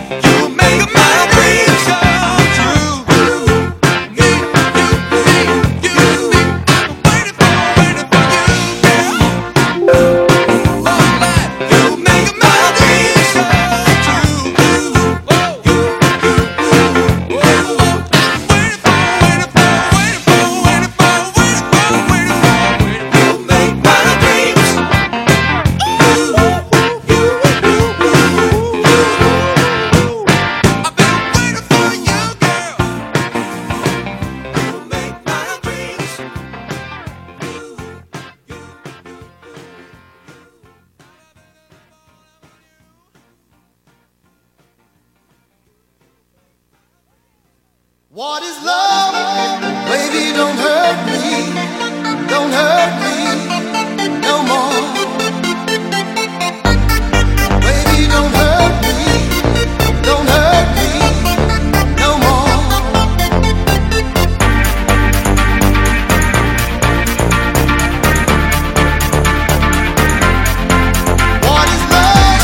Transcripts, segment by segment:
What is love? Baby, don't hurt me. Don't hurt me no more. Baby, don't hurt me. Don't hurt me no more. What is love?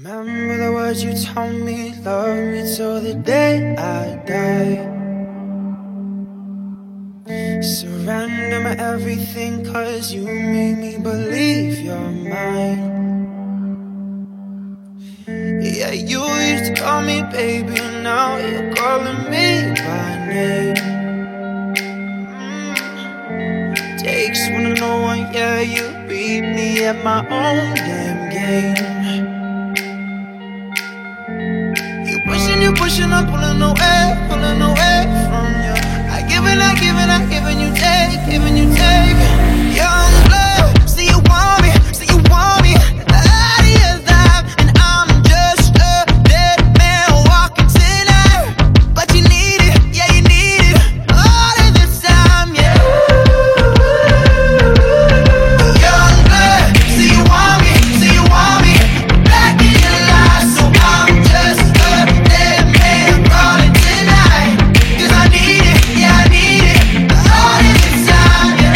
Remember the words you told me, love me till the day I die. Surrender my everything, cause you made me believe you're mine. Yeah, you used to call me baby, now you're calling me by name. Takes one to know one, yeah, you beat me at my own damn game. You pushing, I'm pulling away from you. I give and I give and I give and you take, giving you take. Young blood, see you want me, out of your life, and I'm just a dead man walking tonight. But you need it, yeah you need it, all of this time, yeah. Young blood, see you want me, back in your life, so I'm just a dead man crawling tonight. 'Cause I need it, yeah I need it, all of this time, yeah.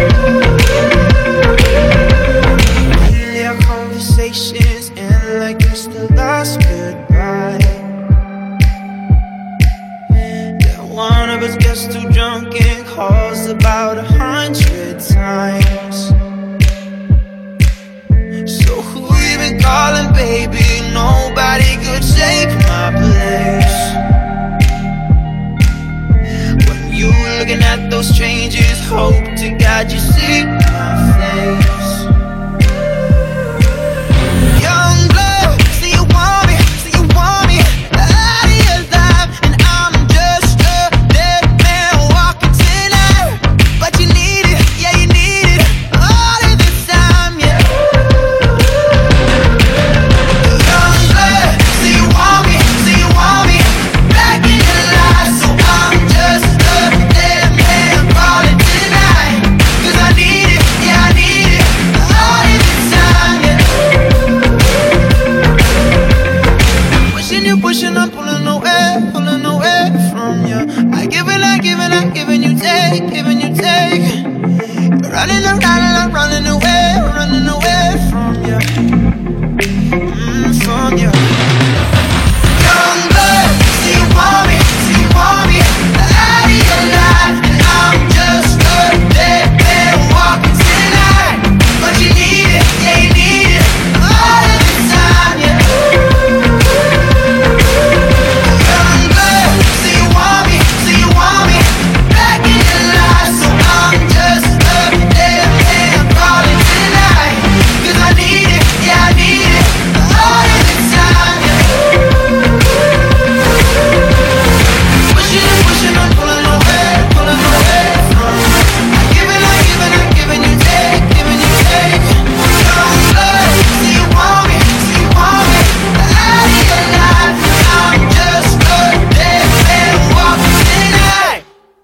Lately our conversations end like it's the last goodbye. Then one of us gets too drunk and calls about 100 times. So who you been calling, baby? Nobody could take my place. When you looking at those strangers, hope to God you see my face. Young blood, see you want me, out of your life, and I'm just a dead man walking tonight. But you need it, yeah you need it, all of this time, yeah. Young blood, see you want me, back in your life, so I'm just a dead man crawling tonight. 'Cause I need it, yeah I need it, all of this time, yeah. Pushing, I'm pulling away from you. I give and I give and I give and you take, giving you take. Running away from you, from you. Young blood, see you want me, out of your life, and I'm just a dead man walking tonight. But you need it, yeah you need it, all of this time, yeah. Young blood, see you want me, back in your life, so I'm just a dead man crawling tonight. 'Cause I need it, yeah I need it, all of this time, yeah. Pushing, I'm pulling away from you. I give and I give and you take, giving you take. Young blood, see you want me, out of your life, I'm just a dead man walking tonight.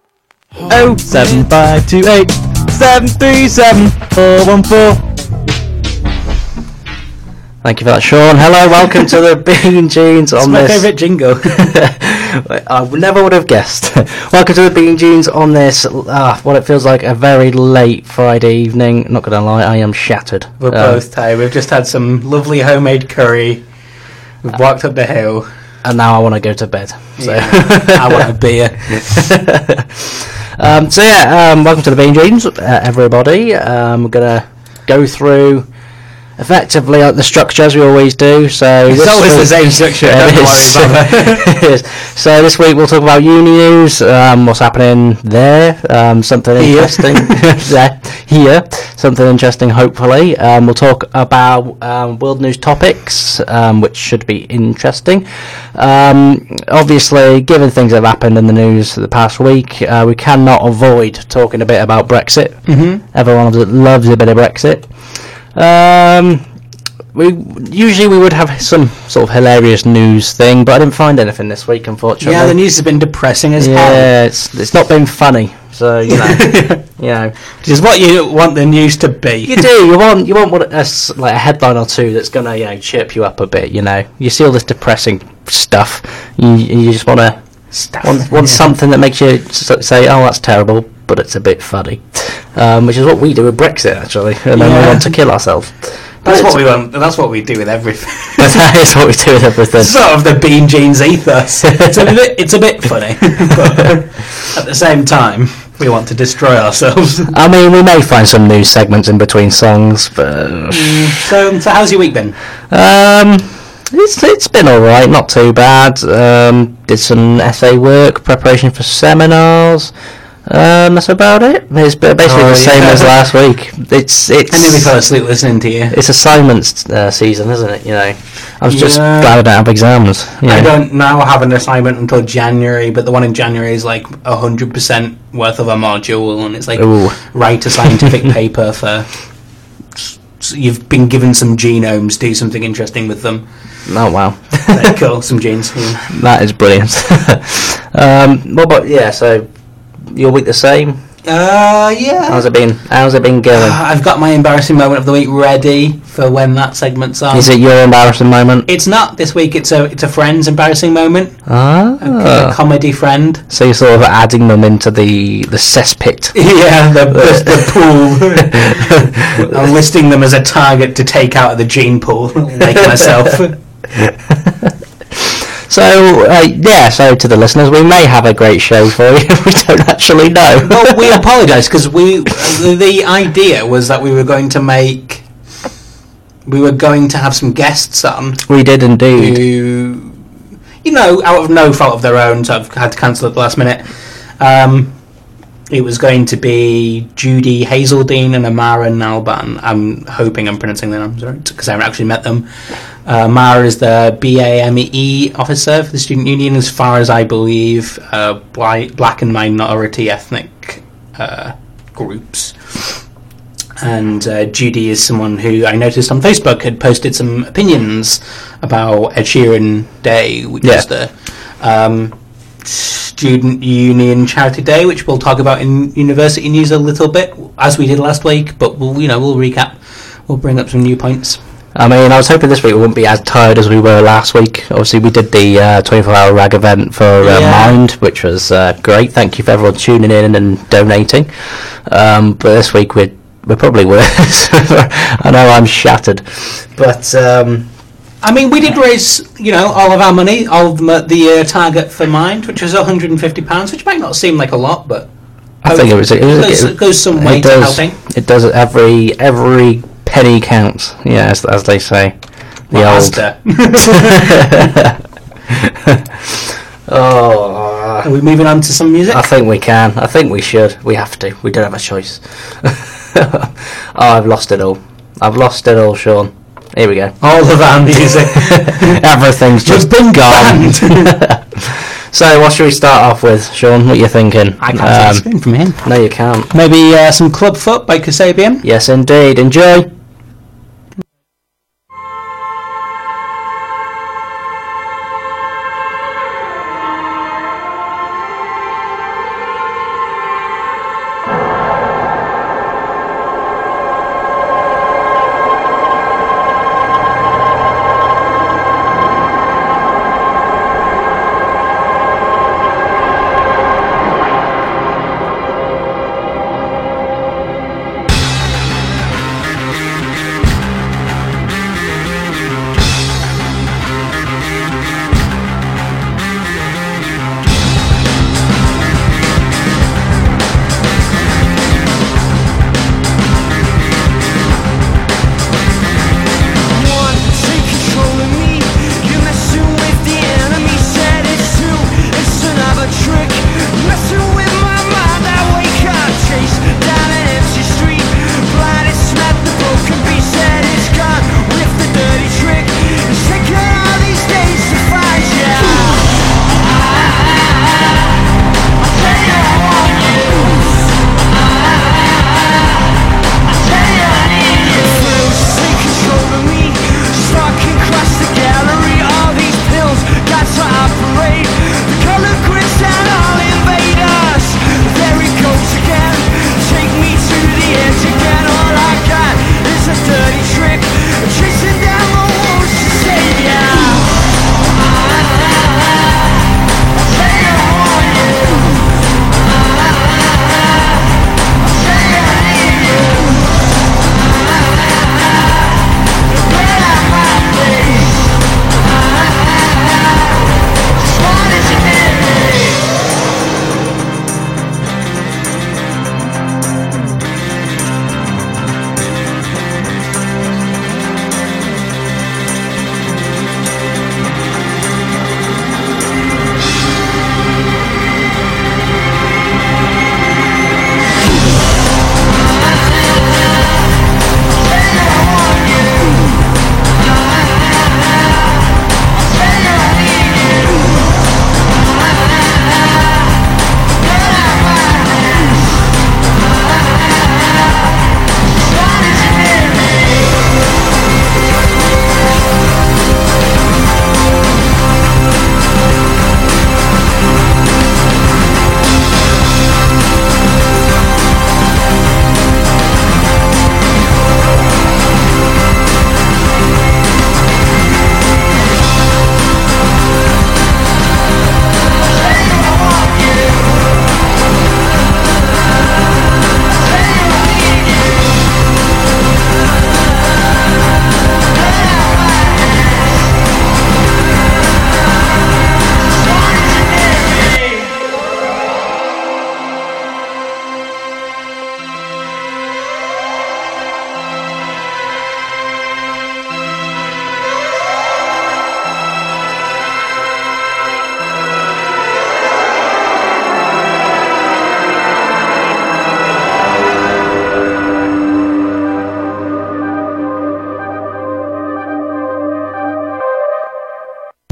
07528 737 414. Thank you for that, Sean. Hello, welcome to the Bean Jeans on my this. favourite jingle. I never would have guessed. Welcome to the Bean Jeans on this, what it feels like a very late Friday evening. Not going to lie, I am shattered. We're both tired. We've just had some lovely homemade curry. We've walked up the hill. And now I want to go to bed. So. Yeah, I want a beer. Welcome to the Bean Jeans, everybody. We're going to go through effectively like the structure as we always do. So It's always the same structure. Don't worry about it is. So this week we'll talk about uni news, what's happening there, something interesting here, something interesting hopefully. We'll talk about world news topics, which should be interesting. Obviously, given things that have happened in the news the past week, we cannot avoid talking a bit about Brexit. Mm-hmm. Everyone loves a bit of Brexit. We would have some sort of hilarious news thing, but I didn't find anything this week, unfortunately. Yeah, the news has been depressing as hell. Yeah, it's not been funny. So you know, which is what you want the news to be. You do. You want a headline or two that's gonna chirp you up a bit. You see all this depressing stuff. You just want something that makes you say, "Oh, that's terrible," but it's a bit funny. Which is what we do with Brexit, actually, and then we want to kill ourselves. That's what we want. That's what we do with everything. That is what we do with everything. Sort of the Bean Jeans ethos. It's a bit funny, but at the same time, we want to destroy ourselves. I mean, we may find some news segments in between songs, but So how's your week been? it's been all right, not too bad. Did some essay work, preparation for seminars. That's about it. It's basically the same as last week. It's I nearly fell asleep listening to you. It's assignments season, isn't it? You know, I was just glad I don't have exams. You know. I don't now have an assignment until January, but the one in January is like 100% worth of a module, and it's like write a scientific paper for. So you've been given some genomes, do something interesting with them. Oh wow! Very cool, some genes. Yeah. That is brilliant. So your week the same? Yeah. How's it been? How's it been going? I've got my embarrassing moment of the week ready for when that segment's on. Is it your embarrassing moment? It's not this week. It's a friend's embarrassing moment. Ah. A comedy friend. So you're sort of adding them into the cesspit. Yeah, the pool. I'm listing them as a target to take out of the gene pool, like myself. So to the listeners, we may have a great show for you. We don't actually know. Well, we apologise because the idea was that we were going to have some guests on. We did indeed. Who, out of no fault of their own, sort of had to cancel at the last minute. It was going to be Judy Hazeldine and Amara Nalban. I'm hoping I'm pronouncing their names right because I haven't actually met them. Mara is the BAME officer for the student union, as far as I believe, black and minority ethnic groups. And Judy is someone who I noticed on Facebook had posted some opinions about Ed Sheeran Day, which is the student union charity day, which we'll talk about in university news a little bit, as we did last week. But we'll recap. We'll bring up some new points. I mean, I was hoping this week we wouldn't be as tired as we were last week. Obviously, we did the 24-hour rag event for Mind, which was great. Thank you for everyone tuning in and donating. But this week we're probably worse. I know I'm shattered, but I mean, we did raise all of our money, all of the target for Mind, which was £150, which might not seem like a lot, but I think it goes some way to helping. It does. Every penny counts. Yeah, as they say. Are we moving on to some music? I think we can. I think we should. We have to. We don't have a choice. I've lost it all. Sean. Here we go. All of our music. Everything's just been gone. So, what should we start off with, Sean? What are you thinking? I can't see the screen from here. No, you can't. Maybe some Clubfoot by Kasabian? Yes, indeed. Enjoy.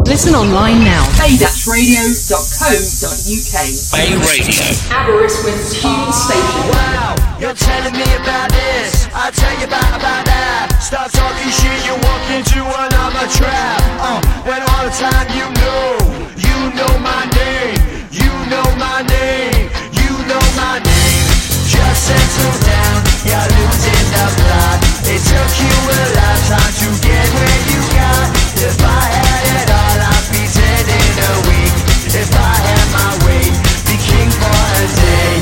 Listen online now. bay-radio.co.uk. Bay Radio. Aberystwyth's Tune Station. Wow, you're telling me about this, I'll tell you about that. Start talking shit, you walk into another trap. When all the time you know my name, you know my name, you know my name. Just settle down, you're losing the plot. It took you a lifetime to get where you got. If I had it all, I'd be dead in a week. If I had my way, be king for a day.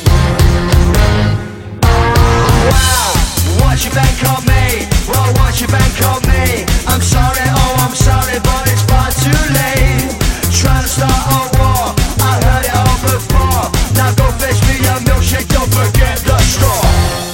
Wow, what's your bank on me? Well, what's your bank on me? I'm sorry, oh I'm sorry, but it's far too late. Trying to start a war, I heard it all before. Now go fetch me a milkshake, don't forget the straw.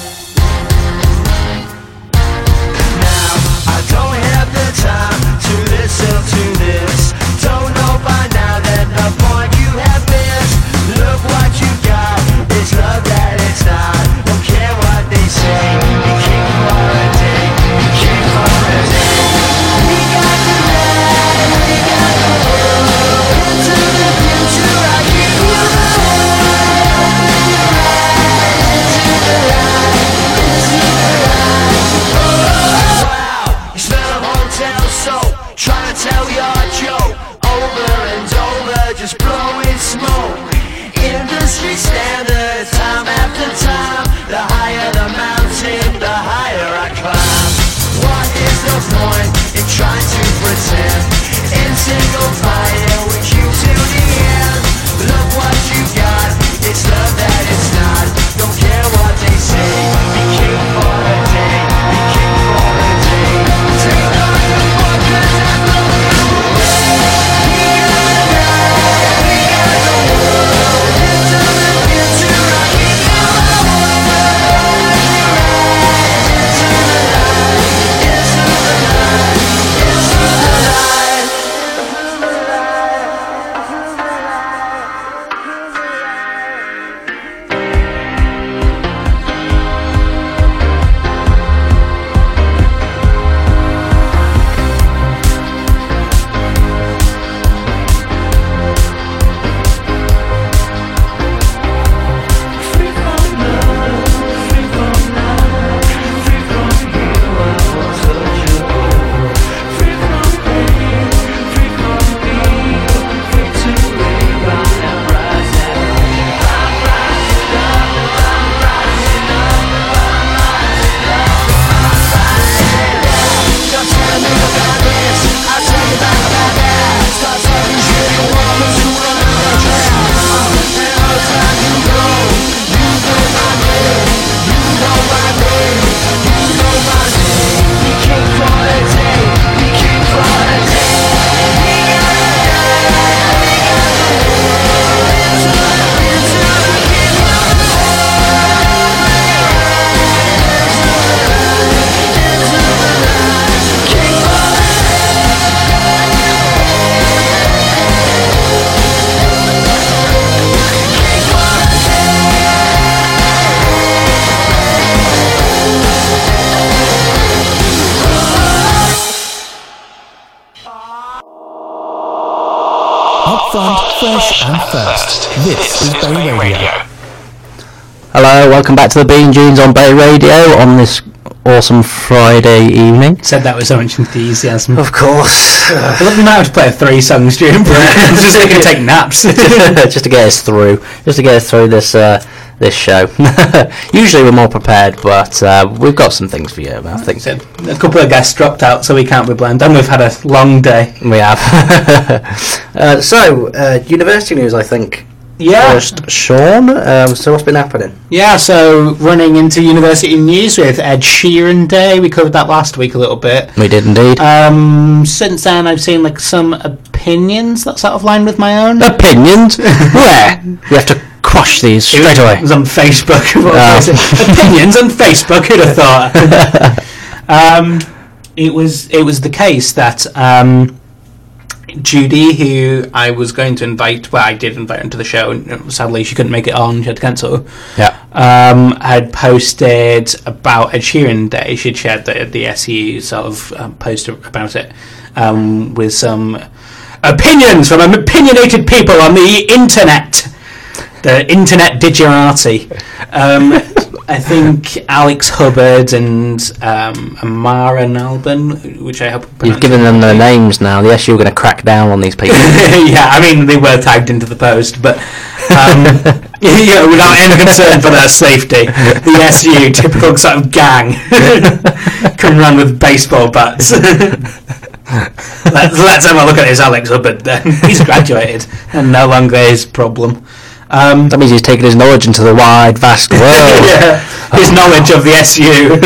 Now, I don't have the time to listen to this. Don't know by now that the point you have missed. Look what you got, it's love that it's not. Don't care what they say, be king for a day, be king for a day. We got the land, we got the world. Into the future, I give you the world. Into the light, into the light. Wow, you smell of hotel soap, trying to tell your joke. Over and over, just blowing smoke. Industry standard, time after time. The higher the mountain, the higher I climb. What is the point in trying to pretend? In single fire with you till the end. Look what you got, it's love that it's not. Don't care what they say, be king for a day, be king for a day. Take the fuck and blow you away. We got the night, we got the world. Into the future, I give you the world. Into the light, into the light, into the light. Upfront, fresh and first. This is Bay Radio. Hello, welcome back to the Bean Jeans on Bay Radio on this awesome Friday evening. Said that with so much enthusiasm. Of course. I love we might have to play 3 songs during break, just so we can take naps. just to get us through this this show. Usually we're more prepared, but we've got some things for you, I think. A couple of guests dropped out, so we can't be blamed, and we've had a long day. We have. So, university news, I think. Yeah. First, Sean, so what's been happening? Yeah, so running into university news with Ed Sheeran Day. We covered that last week a little bit. We did indeed. Since then, I've seen like some opinions that sort of line with my own. Opinions? Where? We have to crush these straight away. It was on Facebook. Opinions on Facebook, who'd have thought? It was the case that Judy, who I was going to invite, well, I did invite her to the show, and sadly she couldn't make it on, she had to cancel. Yeah. Had posted about Ed Sheeran Day. She'd shared the SU sort of post about it with some opinions from opinionated people on the internet. The internet digerati. I think Alex Hubbard and Amara Nalban, which I hope I'm You've pronouncing given them their correctly. names now. The SU are going to crack down on these people. Yeah, I mean, they were tagged into the post, but without any concern for their safety. The SU, typical sort of gang, come around with baseball bats. Let's have a look at his Alex Hubbard then. He's graduated and no longer his problem. That means he's taken his knowledge into the wide, vast world. Yeah, his knowledge of the SU.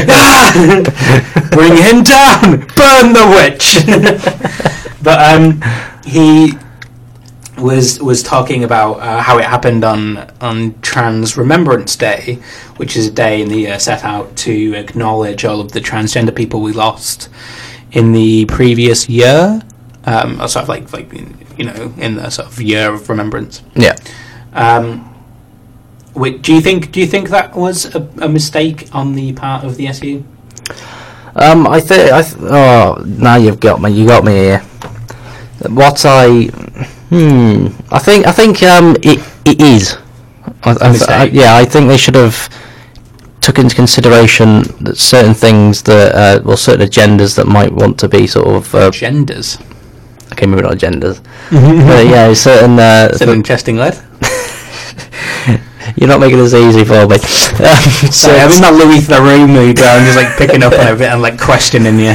Bring him down! Burn the witch! But he was talking about how it happened on Trans Remembrance Day, which is a day in the year set out to acknowledge all of the transgender people we lost in the previous year, or sort of like in the sort of year of remembrance. Yeah. Do you think that was a mistake on the part of the SU? Now you've got me. You got me here. What I think it is. I think they should have took into consideration that certain things that certain agendas that might want to be sort of Genders. Okay, maybe not agendas, but yeah, certain. It's an interesting lad. You're not making this easy for me. Sorry, I'm in that Louis Theroux mood where I'm just like picking up on everything and like questioning you.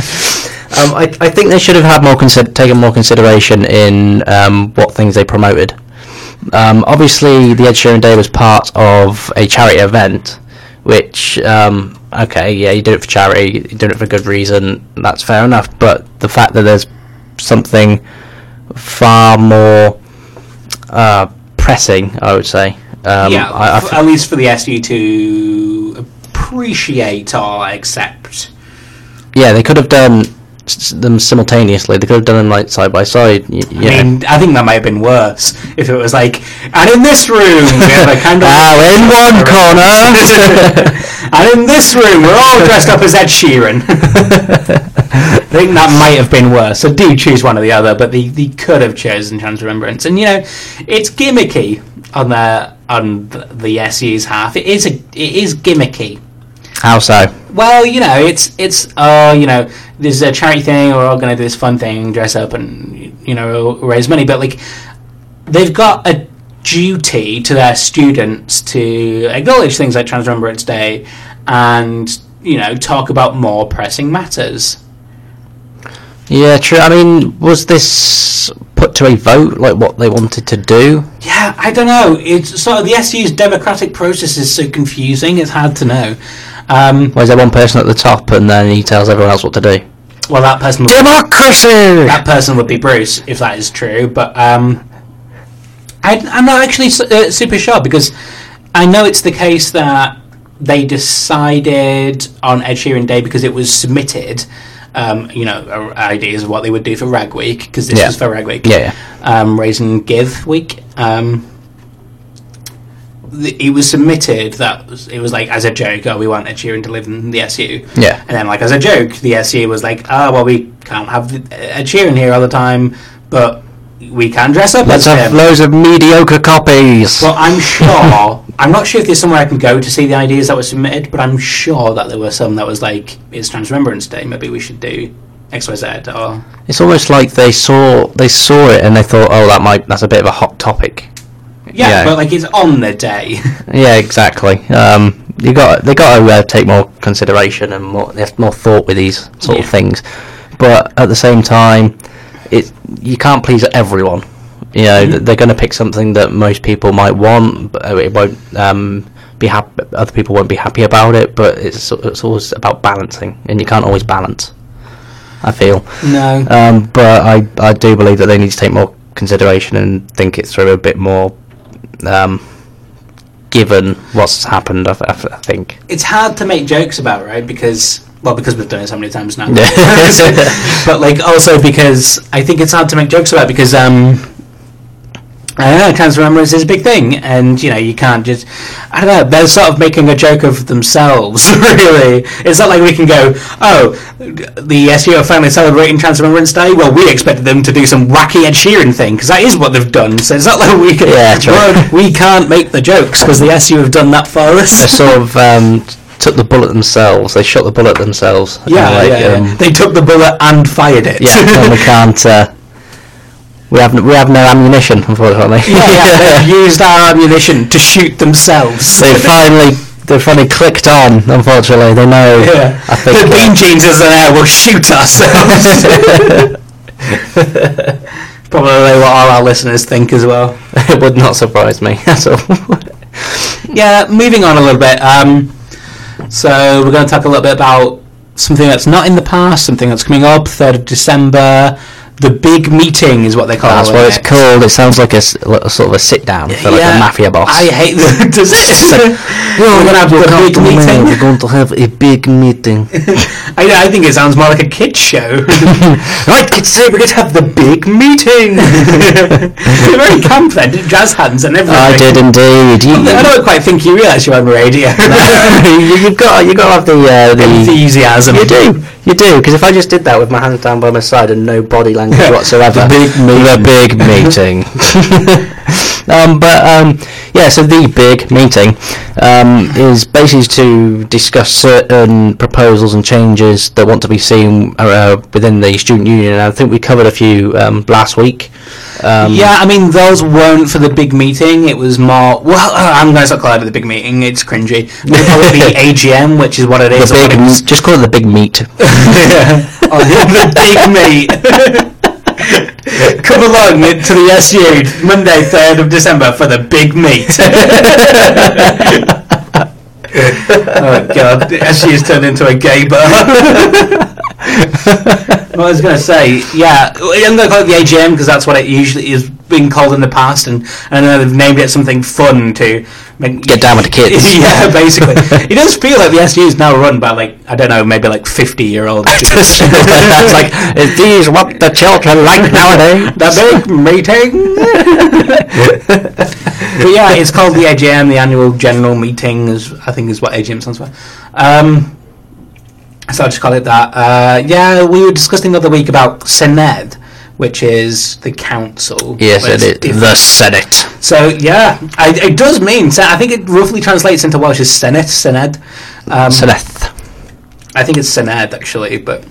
I think they should have had taken more consideration in what things they promoted. Obviously, the Ed Sheeran Day was part of a charity event, which you do it for charity, you do it for good reason. That's fair enough. But the fact that there's something far more pressing, I would say. At least for the SU to appreciate or accept. Yeah, they could have done them simultaneously. They could have done them like side by side. I mean, I think that might have been worse if it was like, and in this room we have a candle. In one corner. And in this room we're all dressed up as Ed Sheeran. I think that might have been worse. So do choose one or the other, but they could have chosen Trans Remembrance, and it's gimmicky on the SU's half. It is gimmicky. How so? Well, it's there's a charity thing, we're all going to do this fun thing, dress up and raise money, but like they've got a duty to their students to acknowledge things like Trans Remembrance Day and talk about more pressing matters. Yeah, true. I mean, was this put to a vote, like what they wanted to do? Yeah, I don't know. It's sort of the SU's democratic process is so confusing. It's hard to know. Well, is there one person at the top, and then he tells everyone else what to do? Well, that person. Democracy. That person would be Bruce, if that is true. But I'm not actually super sure, because I know it's the case that they decided on Ed Sheeran Day because it was submitted. Ideas of what they would do for Rag Week, because this was for Rag Week. Raise and Give Week. It was submitted that it was like as a joke, we want Ed Sheeran to live in the SU. Yeah. And then like as a joke, the SU was like, we can't have Ed Sheeran here all the time, but we can dress up Let's as have him. loads of mediocre copies. Well, I'm sure. I'm not sure if there's somewhere I can go to see the ideas that were submitted, but I'm sure that there were some that was like, it's Trans Remembrance Day, maybe we should do XYZ. Or it's almost like they saw it and they thought, that's a bit of a hot topic. Yeah, but like it's on the day. Yeah, exactly. They got to take more consideration and more thought with these sort of things. But at the same time, you can't please everyone. They're going to pick something that most people might want, but it won't be happy. Other people won't be happy about it. But it's always about balancing, and you can't always balance, I feel. No. But I do believe that they need to take more consideration and think it through a bit more. Given what's happened, I think it's hard to make jokes about, right? Because we've done it so many times now. But like also because I think it's hard to make jokes about because Transremembrance is a big thing, and you can't just. I don't know. They're sort of making a joke of themselves. Really, it's not like we can go, "Oh, the SU are finally celebrating Transremembrance Day." Well, we expected them to do some wacky Ed Sheeran thing because that is what they've done. So it's not like we can. Yeah, true. We can't make the jokes because the SU have done that for us. They sort of took the bullet themselves. They shot the bullet themselves. Yeah. They took the bullet and fired it. Yeah, and we can't. We have no ammunition, unfortunately. They've used our ammunition to shoot themselves. They finally clicked on. Unfortunately, they know. Yeah. I think the Bean Jeans is there. We'll shoot ourselves. Probably what all our listeners think as well. It would not surprise me at all. Yeah, moving on a little bit. So we're going to talk a little bit about something that's not in the past, something that's coming up. 3rd of December. The big meeting is what they call it. That's what it's called. It sounds like a sort of a sit down for like a mafia boss. I hate that. Does it? We're going to have the big meeting. We're going to have a big meeting. I think it sounds more like a kids show. Right, kids, say we're going to have the big meeting. You're very camp then, jazz hands and everything. I did indeed. I don't quite think you realise you're on the radio. You've got to have the enthusiasm. You do, because if I just did that with my hands down by my side and no body language whatsoever, the big meeting. So the big meeting is basically to discuss certain proposals and changes that want to be seen within the student union. And I think we covered a few last week. Those weren't for the big meeting. It was more. Well, I'm going to start calling it the big meeting. It's cringy. We call it the AGM, which is what it is. Just call it the big meet. The big meet. Come along to the SU Monday, 3rd of December for the big meet. Oh God, the SU's turned into a gay bar. What I was going to say, I'm going to call it the AGM because that's what it usually is being called in the past, and I know they've named it something fun to get down with the kids. Yeah, basically. It does feel like the SU is now run by maybe 50-year-old students. That's like, is these what the children like nowadays? The big meeting. But yeah, it's called the AGM, the annual general meeting, I think is what AGM stands for. So I'll just call it that. We were discussing the other week about Senedd, which is the council. Yes, it is. The Senate. So, it does mean... I think it roughly translates into Welsh as Senedd. Senedd. I think it's Senedd, actually, but...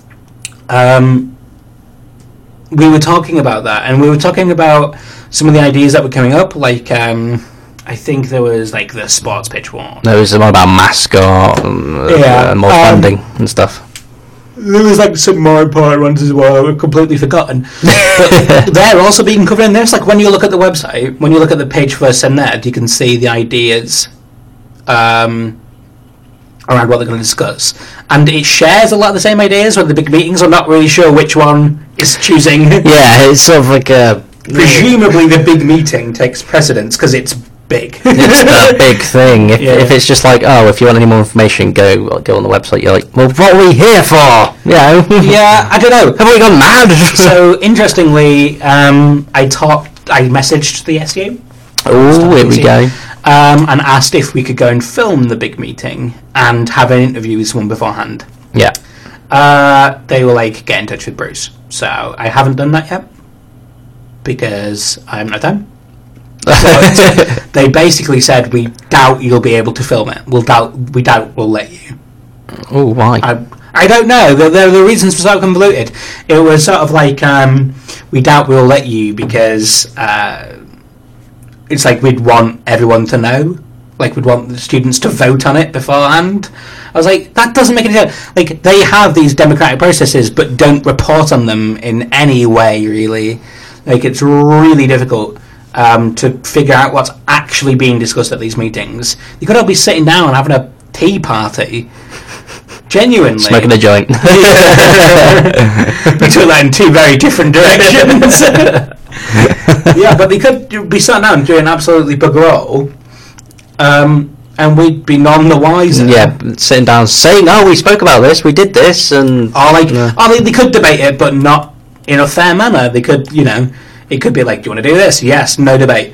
we were talking about that, and we were talking about some of the ideas that were coming up, like... I think there was the sports pitch one. There was one about mascot and more funding and stuff. There was some more important ones as well. We've completely forgotten. But they're also being covered in this. When you look at the website, when you look at the page for Senedd, you can see the ideas around what they're going to discuss. And it shares a lot of the same ideas with the big meetings. I'm not really sure which one is choosing. Yeah, it's sort of like a... Presumably the big meeting takes precedence because it's big. It's the big thing. If it's just if you want any more information, go on the website. You're like, well, what are we here for? Yeah, I don't know. Have we gone mad? So interestingly, I messaged the SU. Oh, here we go. And asked if we could go and film the big meeting and have an interview with someone beforehand. Yeah. They were get in touch with Bruce. So I haven't done that yet because I haven't had time. So they basically said, we doubt you'll be able to film it. We doubt we'll let you. Oh, why? I don't know. The reasons were so convoluted. It was sort of we doubt we'll let you because it's we'd want everyone to know. We'd want the students to vote on it beforehand. I was like, that doesn't make any sense. They have these democratic processes but don't report on them in any way, really. It's really difficult to figure out what's actually being discussed at these meetings. You could all be sitting down and having a tea party. Genuinely. Smoking a joint. We took that in two very different directions. Yeah, but they could be sat down doing absolutely bugger all, and we'd be none the wiser. Yeah, sitting down saying, oh, we spoke about this, we did this, and... They could debate it, but not in a fair manner. They could, It could be like, do you want to do this? Yes, no debate.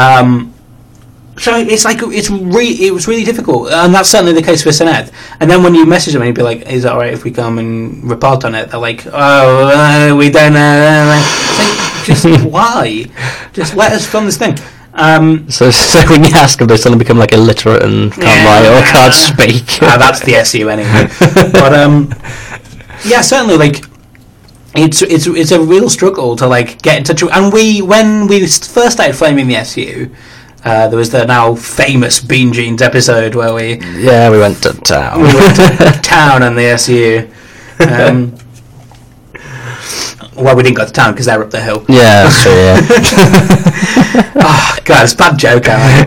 So it's like it was really difficult, and that's certainly the case for Senedd. And then when you message them and you'd be like, "Is it all right if we come and report on it?" They're like, "Oh, we don't know." It's like, just why? Just let us film this thing. So when you ask them, they suddenly become like illiterate and can't write or can't speak. That's the SU anyway. But yeah, certainly like. It's a real struggle to like get in touch with, and when we first started flaming the SU, there was the now famous Bean Jeans episode where we went to town. We went to town on the SU. Well, we didn't go to town because they're up the hill. Yeah, that's true. Yeah. Oh God, it's a bad joke.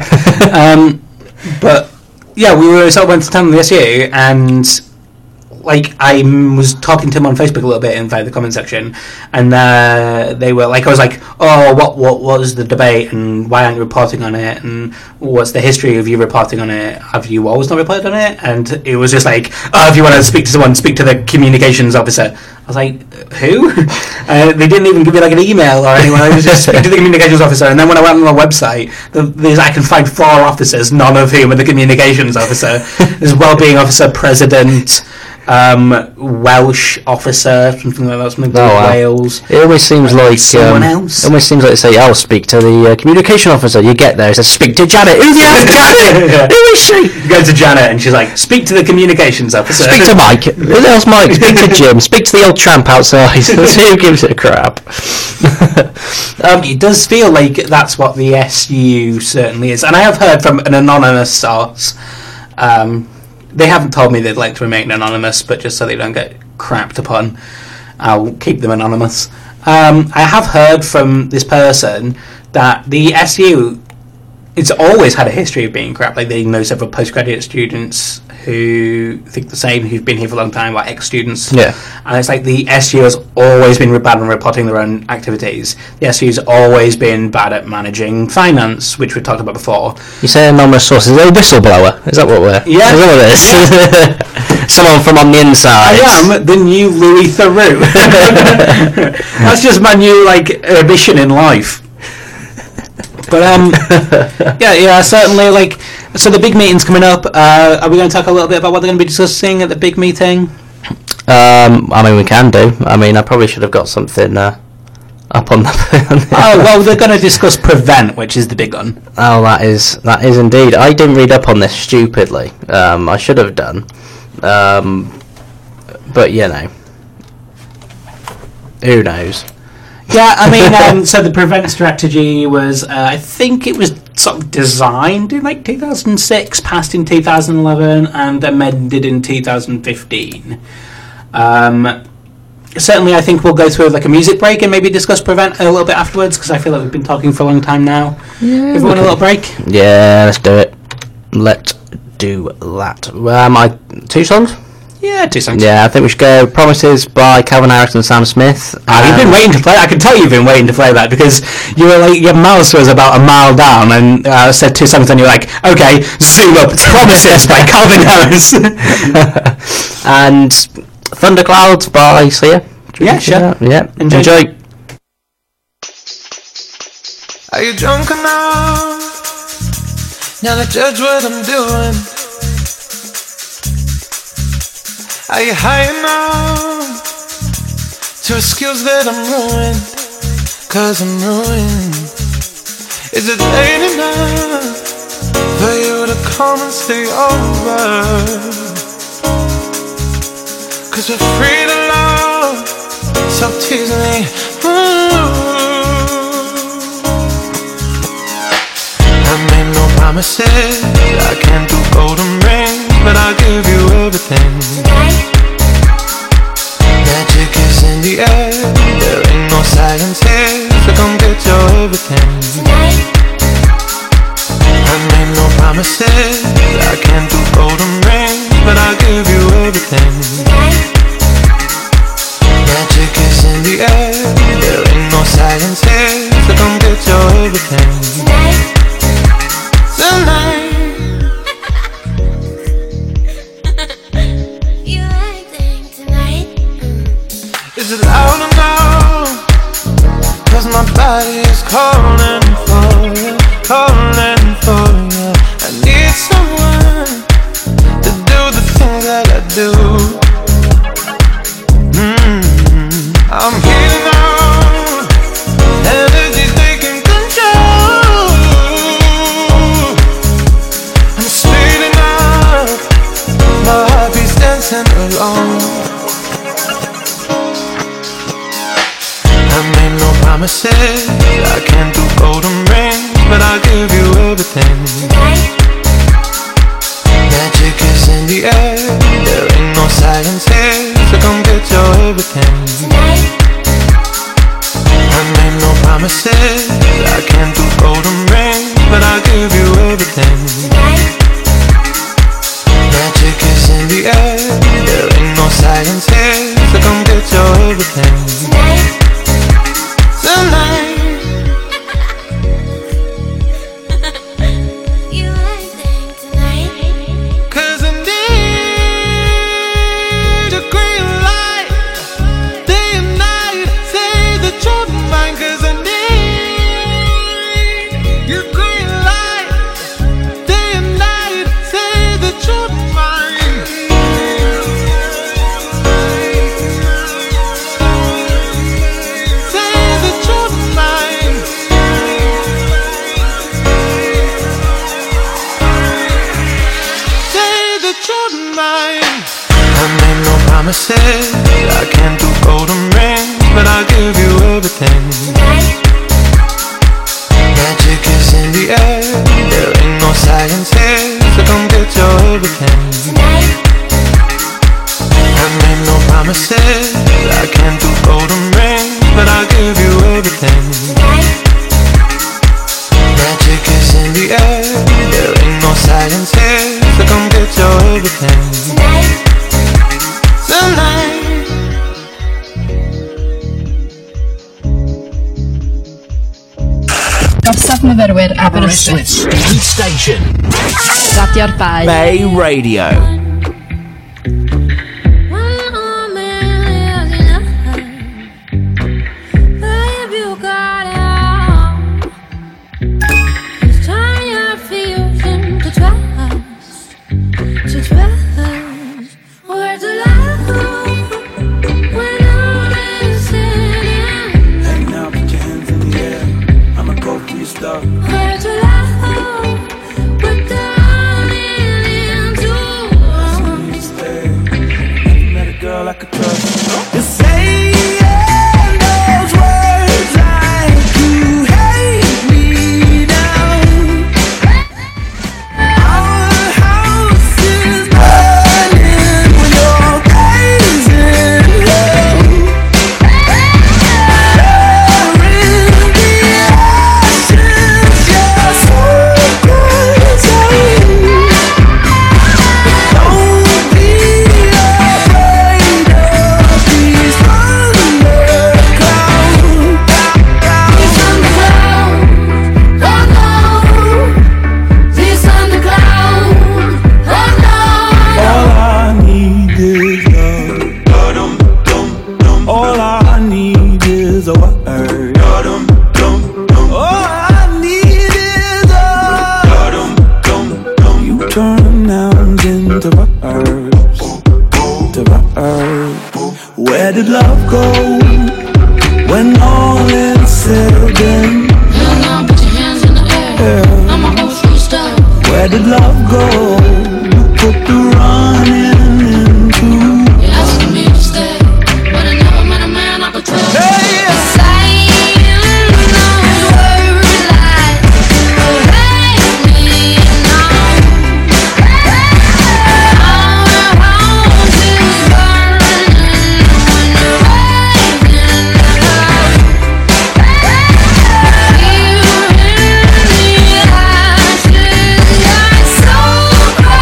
But yeah, we went to town on the SU, and like I was talking to him on Facebook a little bit inside the comment section, and they were like, I was like, "Oh, what was the debate, and why aren't you reporting on it, and what's the history of you reporting on it? Have you always not reported on it?" And it was just like, "Oh, if you want to speak to someone, speak to the communications officer." I was like, "Who?" They didn't even give me like an email or anyone. It was just speak to the communications officer. And then when I went on the website, I can find 4 officers, none of whom are the communications officer. There's wellbeing officer, president. Welsh officer, something like that, something like Wales. It always seems like someone else. It almost seems like they say, "I'll speak to the communication officer." You get there, it says, "Speak to Janet." Who the hell's Janet? Yeah. Who is she? You go to Janet and she's like, "Speak to the communications officer." Speak to Mike. Who the hell's Mike? Speak to Jim. Speak to the old tramp outside. Who gives it a crap? It does feel like that's what the SU certainly is, and I have heard from an anonymous source. They haven't told me they'd like to remain anonymous, but just so they don't get crapped upon, I'll keep them anonymous. I have heard from this person that the SU, it's always had a history of being crap. Like, they know several postgraduate students who think the same, who've been here for a long time, like ex-students. Yeah. And it's like the SU has always been bad at reporting their own activities. The SU's always been bad at managing finance, which we talked about before. You say anonymous sources. Is it a whistleblower? Is that what we're... Yeah. Is that what it is? Yeah. Someone from on the inside. I am the new Louis Theroux. That's just my new, like, ambition in life. But yeah, certainly. Like, so the big meeting's coming up. Are we going to talk a little bit about what they're going to be discussing at the big meeting? I mean, we can do. I mean, I probably should have got something up on the. Oh well, they're going to discuss Prevent, which is the big one. Oh, that is indeed. I didn't read up on this stupidly. I should have done. But you know, who knows? Yeah, I mean, so the Prevent strategy was, I think it was sort of designed in like 2006, passed in 2011, and amended in 2015. Certainly, I think we'll go through like a music break and maybe discuss Prevent a little bit afterwards, because I feel like we've been talking for a long time now. Yeah. Everyone a little break? Yeah, let's do it. Let's do that. 2 songs? Yeah, 2 songs. Yeah, I think we should go Promises by Calvin Harris and Sam Smith. You've been waiting to play. I can tell you've been waiting to play that, because you were like, your mouse was about a mile down, and I said 2 songs, and you're like, okay, zoom up. Promises by Calvin Harris. And Thunderclouds by Sia. Yeah, sure. Yeah, enjoy. Are you drunk enough now to judge what I'm doing? Are you high enough to excuse that I'm ruined? 'Cause I'm ruined. Is it late enough for you to come and stay over? 'Cause we're free to love, so tease me. I made no promises, I can't do golden rings, but I'll give you everything. Magic is in the air, there ain't no silence here, so come get your everything. I made no promises, I can't do golden rings, but I'll give you everything. Magic is in the air, there ain't no silence here, so come get your everything. Tonight. You acting tonight. Is it loud enough for 'cause my body is calling for you, calling for you. I need someone to do the things that I do. I'm healing now, energy's taking control. I'm speeding up, my heart beats dancing alone. I made no promises, I can't do golden rings, but I'll give you everything. Magic is in the air, there ain't no science here, so come get your everything. I made no promises, I can't do golden rings, but I'll give you everything. Magic is in the air, there ain't no science here, so come get your everything. Tonight. Promises, I can't do golden rings, but I'll give you everything. Magic is in the air, there ain't no science here, so come get your everything. I made no promises, I can't do golden rings, but I'll give you everything. Magic is in the air, there ain't no science here, so come get your everything. Orsaf myfyrwyr Aberystwyth. Street Station. Radio'r Bae. Bay Radio. Where did love go when all is said and done? Now put your hands in the air. I'm a old school star. Where did love go? You put the running into. You're asking me to stay, but I never met a man I could trust. Hey, yeah. So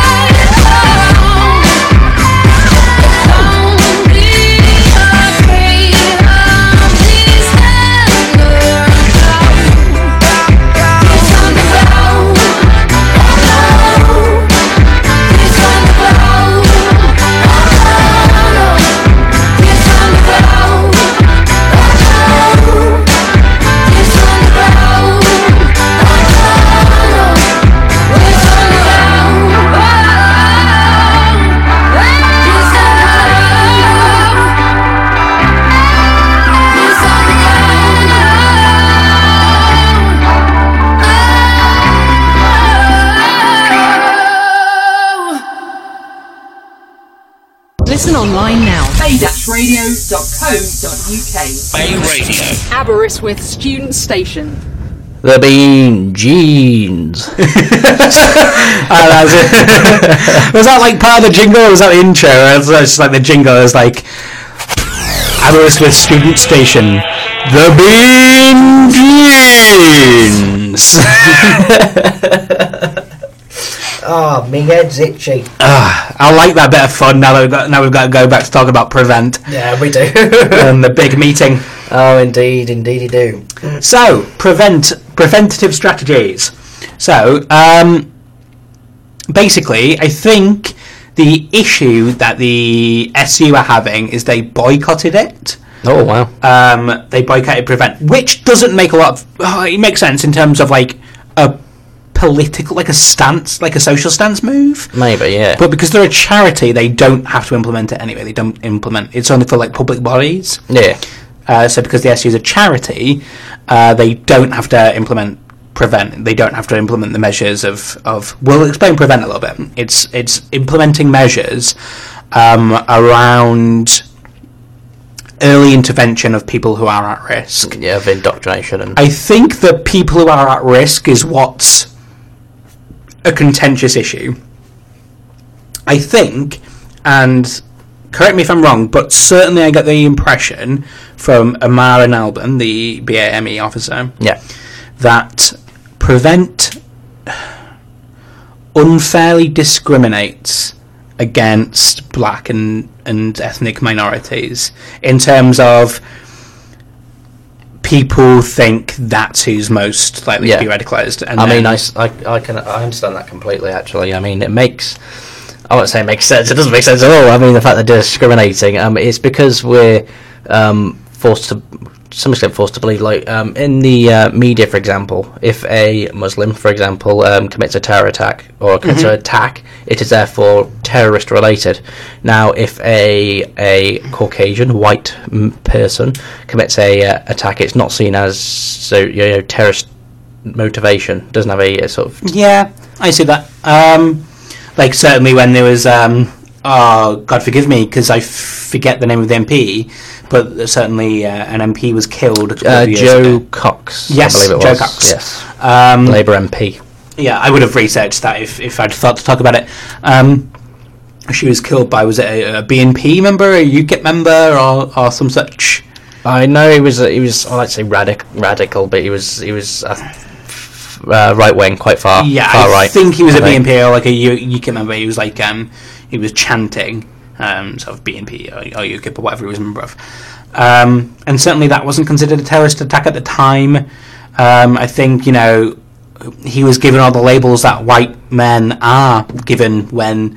Listen online now. bay-radio.co.uk. Bay Radio. Aberystwyth Student Station. The Bean Jeans. Was that like part of the jingle, or was that the intro? Or was that just like the jingle is like Aberystwyth Student Station, the Bean Jeans. Oh, me head's itchy. I like that bit of fun. Now we've got to go back to talk about Prevent. Yeah, we do. And the big meeting. Oh, indeed you do. So, preventative strategies. So, basically, I think the issue that the SU are having is they boycotted it. Oh, wow. They boycotted Prevent, which doesn't make a lot of... it makes sense in terms of, like, a political, like a stance, like a social stance move. Maybe, yeah. But because they're a charity, they don't have to implement it anyway. They don't implement... It's only for, like, public bodies. Yeah. So because the SU is a charity, they don't have to implement Prevent. They don't have to implement the measures of we'll explain Prevent a little bit. It's implementing measures around early intervention of people who are at risk. Yeah, of indoctrination. And I think that people who are at risk is what's a contentious issue. I think, and correct me if I'm wrong, but certainly I get the impression from Amara Nalban, the BAME officer, that Prevent unfairly discriminates against black and ethnic minorities in terms of people think that's who's most likely to be radicalised. And I understand that completely, actually. I mean, it makes... I won't say it makes sense. It doesn't make sense at all. I mean, the fact that they're discriminating, it's because we're forced to believe, like, in the media, for example, if a Muslim, for example, commits a terror attack or commits an attack, it is therefore terrorist related. Now, if a Caucasian white person commits a attack, it's not seen as terrorist motivation. Doesn't have a sort of... Yeah, I see that. Like, certainly when there was, God forgive me, because I forget the name of the MP, but certainly an MP was killed a couple of years Joe ago. Cox, yes, I believe it Joe was. Cox. Yes. Labour MP. Yeah, I would have researched that if I'd thought to talk about it. She was killed by, was it a BNP member, a UKIP member, or some such? I know he was. I like to say radical, but he was right wing, quite far. Yeah, far I right. think he was a BNP or like a UKIP member. He was like he was chanting sort of BNP or UKIP or whatever he was a member of. And certainly that wasn't considered a terrorist attack at the time. I think he was given all the labels that white men are given when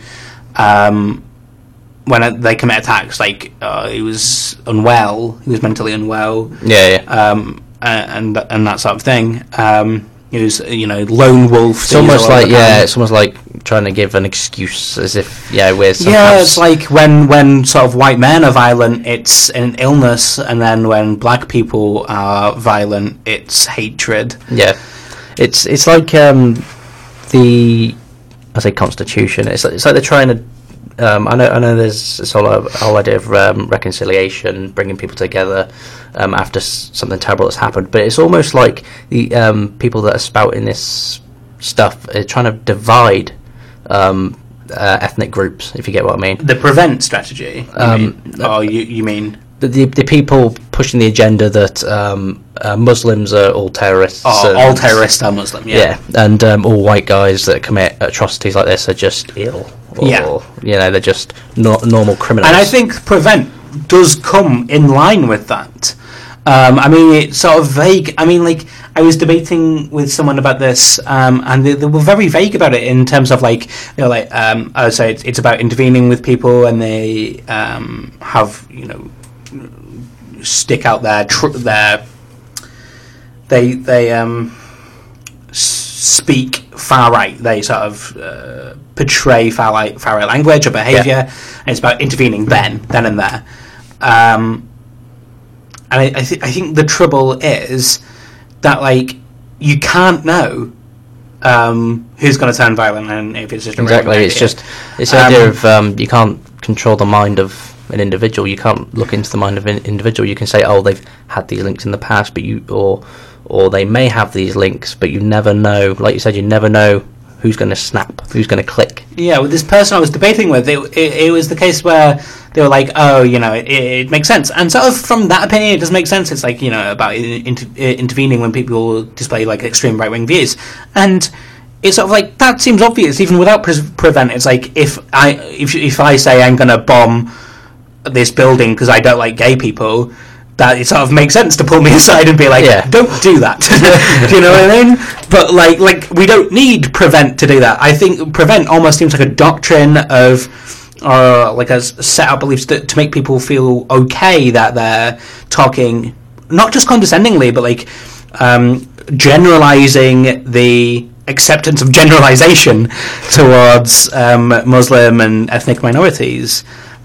they commit attacks. Like he was unwell, he was mentally unwell. And that sort of thing. He was, lone wolf. It's almost like it's almost like trying to give an excuse, as if we're somehow... Yeah, it's like when sort of white men are violent, it's an illness, and then when black people are violent, it's hatred. Yeah, it's like Constitution. It's like they're trying to. I know there's this whole idea of reconciliation, bringing people together after something terrible has happened, but it's almost like the people that are spouting this stuff are trying to divide ethnic groups, if you get what I mean. The Prevent strategy, you mean? The people pushing the agenda that Muslims are all terrorists. All terrorists are Muslim, and all white guys that commit atrocities like this are just ill. Or, they're just normal criminals. And I think Prevent does come in line with that. I mean, it's sort of vague. I mean, like, I was debating with someone about this, and they were very vague about it in terms of, like, I would say it's about intervening with people, and they have, stick out their speak far right. They sort of portray far right language or behaviour, and it's about intervening then and there. And I think the trouble is that, like, you can't know who's going to turn violent and if it's just a exactly. It's just the idea of you can't control the mind of an individual. You can't look into the mind of an individual. You can say, oh, they've had these links in the past, but or they may have these links, but you never know. Like you said, you never know who's going to snap, who's going to click. Yeah, with this person I was debating with, it was the case where they were like, oh, it makes sense. And sort of from that opinion, it does make sense. It's like, about intervening when people display like extreme right-wing views. And it's sort of like, that seems obvious, even without Prevent. It's like, if I say I'm going to bomb this building because I don't like gay people, that it sort of makes sense to pull me aside and be like, don't do that. Do you know what I mean? But like we don't need Prevent to do that. I think Prevent almost seems like a doctrine of like a set up beliefs to make people feel okay that they're talking not just condescendingly, but like generalizing the acceptance of generalization towards Muslim and ethnic minorities.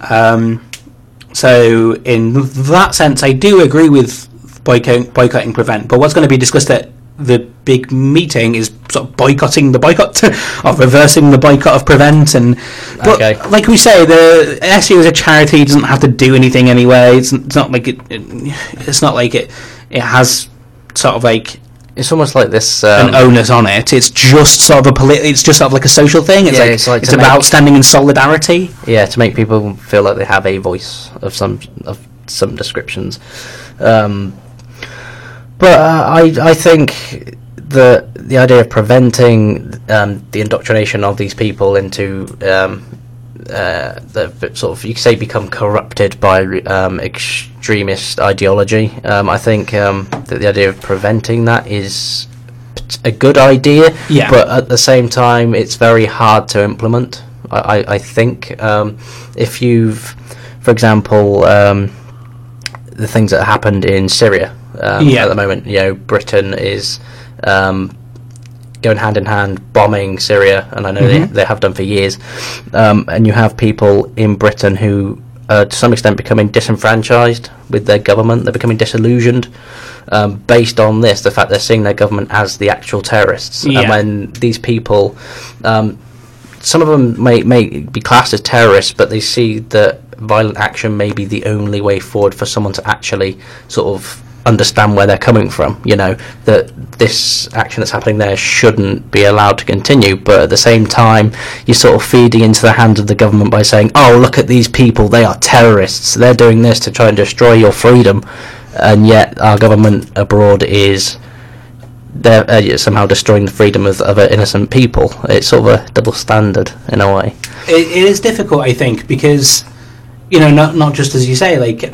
So in that sense, I do agree with boycotting Prevent. But what's going to be discussed at the big meeting is sort of boycotting the boycott, or reversing the boycott of Prevent. But like we say, the SU is a charity; doesn't have to do anything anyway. It's not like it has sort of like. It's almost like this an onus on it. It's just sort of it's just sort of like a social thing. It's it's about standing in solidarity. Yeah, to make people feel like they have a voice of some descriptions. But I think the idea of preventing the indoctrination of these people into the sort of, you could say, become corrupted by extremist ideology. I think that the idea of preventing that is a good idea, but at the same time it's very hard to implement. I think if you've, for example, the things that happened in Syria at the moment, Britain is going hand in hand bombing Syria, and I know they have done for years, and you have people in Britain who to some extent becoming disenfranchised with their government. They're becoming disillusioned based on this, the fact they're seeing their government as the actual terrorists. And when these people, some of them may be classed as terrorists, but they see that violent action may be the only way forward for someone to actually sort of understand where they're coming from, that this action that's happening there shouldn't be allowed to continue. But at the same time, you're sort of feeding into the hands of the government by saying, oh, look at these people, they are terrorists, they're doing this to try and destroy your freedom, and yet our government abroad is they're somehow destroying the freedom of other innocent people. It's sort of a double standard in a way. It is difficult, I think, because not just as you say, like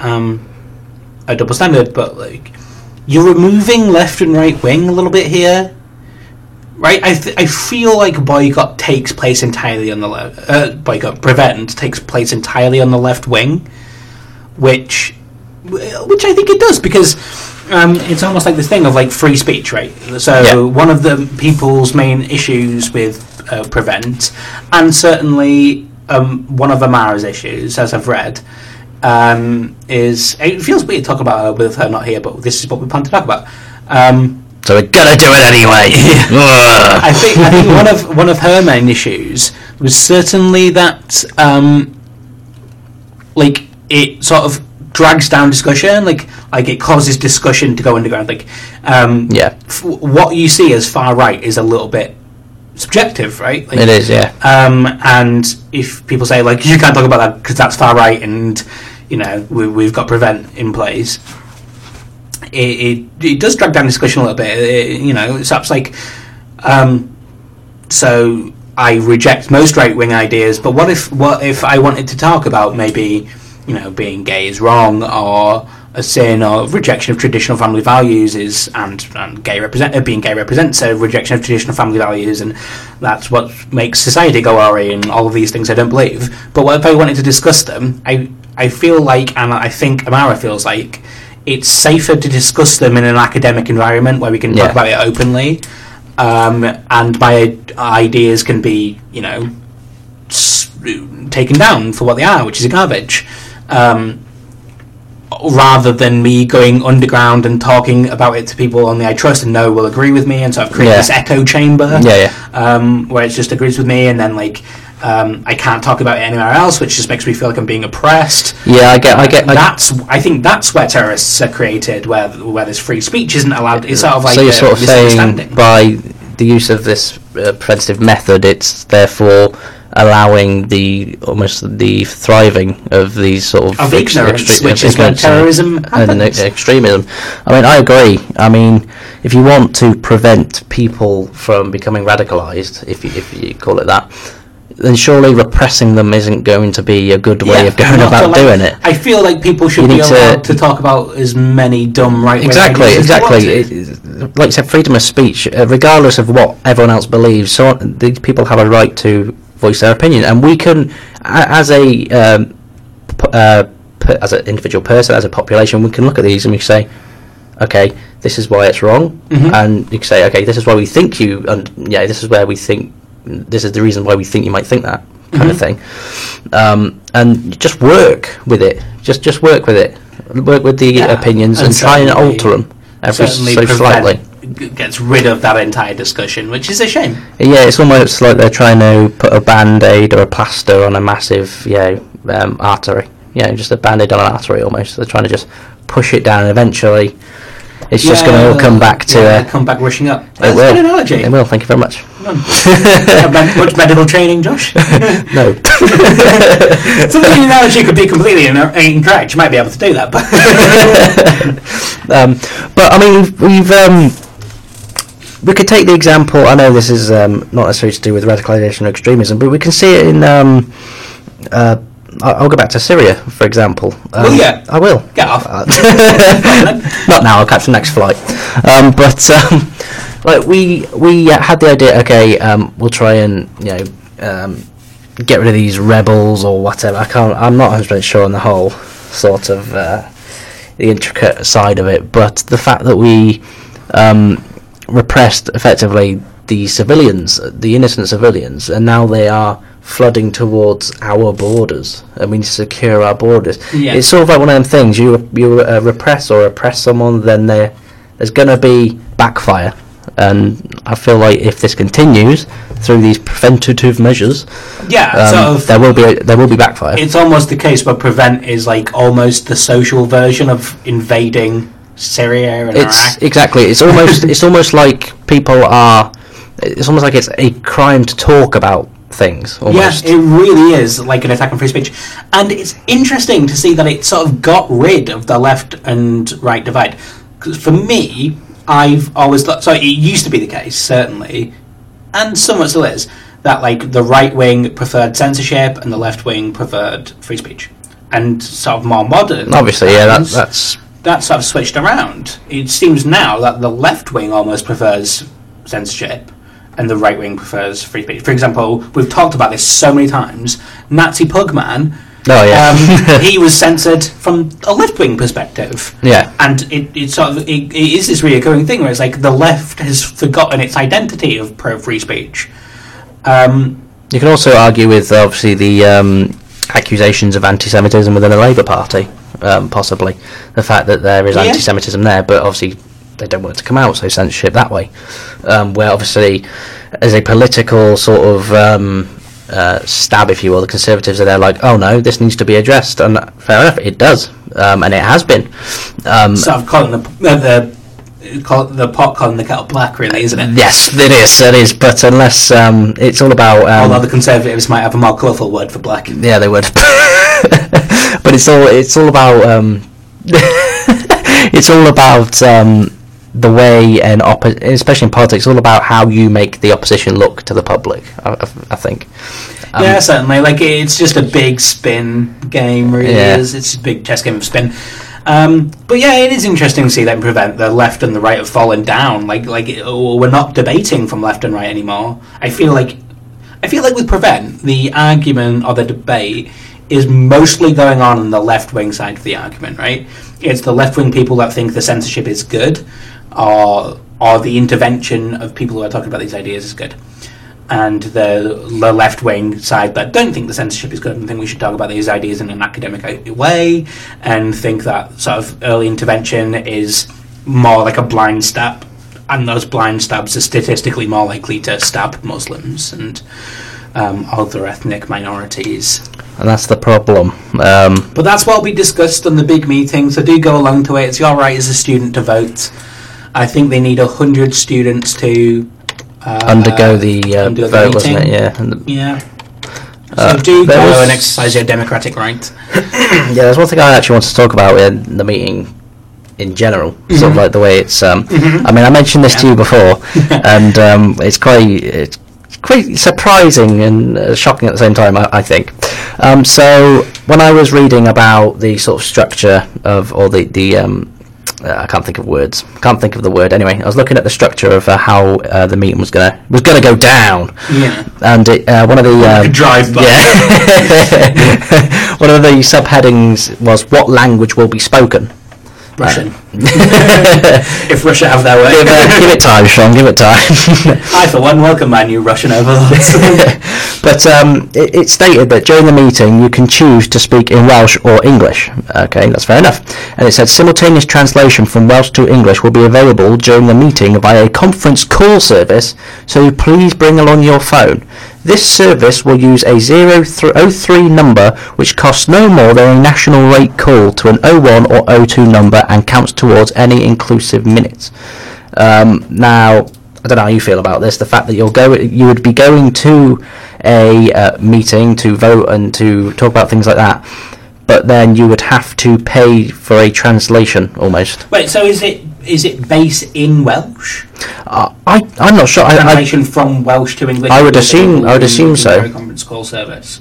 a double standard, but like you're removing left and right wing a little bit here, right? I feel like boycott takes place entirely on the left. Prevent takes place entirely on the left wing, which I think it does, because it's almost like this thing of like free speech, right? So one of the people's main issues with Prevent, and certainly one of Amara's issues, as I've read, is, it feels weird to talk about her with her not here, but this is what we plan to talk about. So we're gonna do it anyway. I think one of her main issues was certainly that like it sort of drags down discussion, like it causes discussion to go underground. Like what you see as far right is a little bit subjective, right? Like, it is, yeah. And if people say like you can't talk about that because that's far right, and we've got Prevent in place, it does drag down discussion a little bit. It's perhaps like so I reject most right wing ideas, but what if I wanted to talk about maybe being gay is wrong, or a sin, or rejection of traditional family values is, and being gay represents a rejection of traditional family values, and that's what makes society go awry, and all of these things I don't believe. But what if I wanted to discuss them? I feel like, and I think Amara feels like, it's safer to discuss them in an academic environment where we can talk about it openly, and my ideas can be taken down for what they are, which is garbage. Rather than me going underground and talking about it to people only I trust and know will agree with me, and sort of create this echo chamber, where it just agrees with me, and then like I can't talk about it anywhere else, which just makes me feel like I'm being oppressed. Yeah, I think that's where terrorists are created, where there's free speech isn't allowed. It's sort of like so you're sort of saying misunderstanding. by the use of this preventative method, it's therefore allowing almost the thriving of these sort of ignorance, which is where terrorism and happens. extremism. I mean, I agree. I mean, if you want to prevent people from becoming radicalised, if you call it that, then surely repressing them isn't going to be a good way of going about doing it. I feel like people should be allowed to talk about as many dumb right-wing ideas as they want to. Like you said, freedom of speech, regardless of what everyone else believes, so these people have a right to voice their opinion, and we can, as an individual person, as a population, we can look at these and we say, okay, this is why it's wrong, and you can say, okay, this is why we think this is where we think, this is the reason why we think you might think that kind of thing, and just work with it. Just work with it. Work with the opinions and try and alter them ever so slightly. Gets rid of that entire discussion, which is a shame. Yeah, it's almost like they're trying to put a band-aid or a plaster on a massive, artery. Just a band-aid on an artery almost. They're trying to just push it down, and eventually it's just going to all come back to... come back rushing up. That's a good analogy. It will, thank you very much. Much medical training, Josh? No. So the analogy could be completely incorrect. You might be able to do that. But I mean, we could take the example. I know this is not necessarily to do with radicalisation or extremism, but we can see it in. I'll go back to Syria, for example. Will you? I will. Get off. Not now. I'll catch the next flight. Like we had the idea. Okay, we'll try and get rid of these rebels or whatever. I'm not 100% sure on the whole sort of the intricate side of it, but the fact that we repressed effectively the civilians, the innocent civilians, and now they are flooding towards our borders, and we need to secure our borders. Yeah. It's sort of like one of them things. You repress or oppress someone, then there's going to be backfire, and I feel like if this continues through these preventative measures, there will be backfire. It's almost the case where prevent is like almost the social version of invading Syria and Iraq. Exactly. It's almost like people are. It's almost like it's a crime to talk about things. Almost. Yeah, it really is like an attack on free speech, and it's interesting to see that it sort of got rid of the left and right divide. Because for me, I've always thought. So it used to be the case, certainly, and somewhat still is, that like the right wing preferred censorship and the left wing preferred free speech, and sort of more modern. Obviously, that's sort of switched around. It seems now that the left wing almost prefers censorship and the right wing prefers free speech. For example, we've talked about this so many times. Nazi Pugman, he was censored from a left wing perspective. Yeah, and it is this reoccurring thing where it's like the left has forgotten its identity of pro free speech. You can also argue with obviously the accusations of anti-Semitism within the Labour Party. Possibly the fact that there is anti-Semitism there, but obviously they don't want it to come out, so censorship that way, where obviously as a political sort of stab, if you will, the Conservatives are there like, oh no, this needs to be addressed, and fair enough, it does, and it has been. Sort of calling the pot calling the kettle black, really, isn't it? Yes, it is, but unless it's all about... although the Conservatives might have a more colourful word for black. Yeah, they would. But it's all about it's all about the way, and especially in politics, it's all about how you make the opposition look to the public. I think. Yeah, certainly. Like it's just a big spin game, really. It's a big chess game of spin. But yeah, it is interesting to see that in Prevent the left and the right have fallen down. Like we're not debating from left and right anymore. I feel like with Prevent, the argument or the debate is mostly going on the left-wing side of the argument, right? It's the left-wing people that think the censorship is good, or the intervention of people who are talking about these ideas is good, and the left-wing side that don't think the censorship is good and think we should talk about these ideas in an academic way, and think that sort of early intervention is more like a blind stab, and those blind stabs are statistically more likely to stab Muslims, and other ethnic minorities. And that's the problem. But that's what we discussed on the big meeting, so do go along to it. It's your right as a student to vote. I think they need 100 students to undergo the vote, wasn't it? Yeah. Yeah. So do go and exercise your democratic right. Yeah, there's one thing I actually want to talk about in the meeting in general, sort of like the way it's. I mean, I mentioned this to you before, and it's quite surprising and shocking at the same time, I think. So when I was reading about the sort of structure of, or the I can't think of words. Can't think of the word. Anyway, I was looking at the structure of how the meeting was gonna go down. Yeah. And one of the drive by. Yeah. One of the subheadings was what language will be spoken. Russian. If Russia have their way. Give it time, Sean. Give it time. I, for one, welcome my new Russian overlords. But it stated that during the meeting you can choose to speak in Welsh or English. Okay, that's fair enough. And it said simultaneous translation from Welsh to English will be available during the meeting via a conference call service, so please bring along your phone. This service will use a 03 number which costs no more than a national rate call to an 01 or 02 number and counts towards any inclusive minutes. Now, I don't know how you feel about this, the fact that you would be going to a meeting to vote and to talk about things like that, but then you would have to pay for a translation almost. Wait, so is it based in Welsh? I'm not sure. Translation from Welsh to English. I would assume so. Conference call service.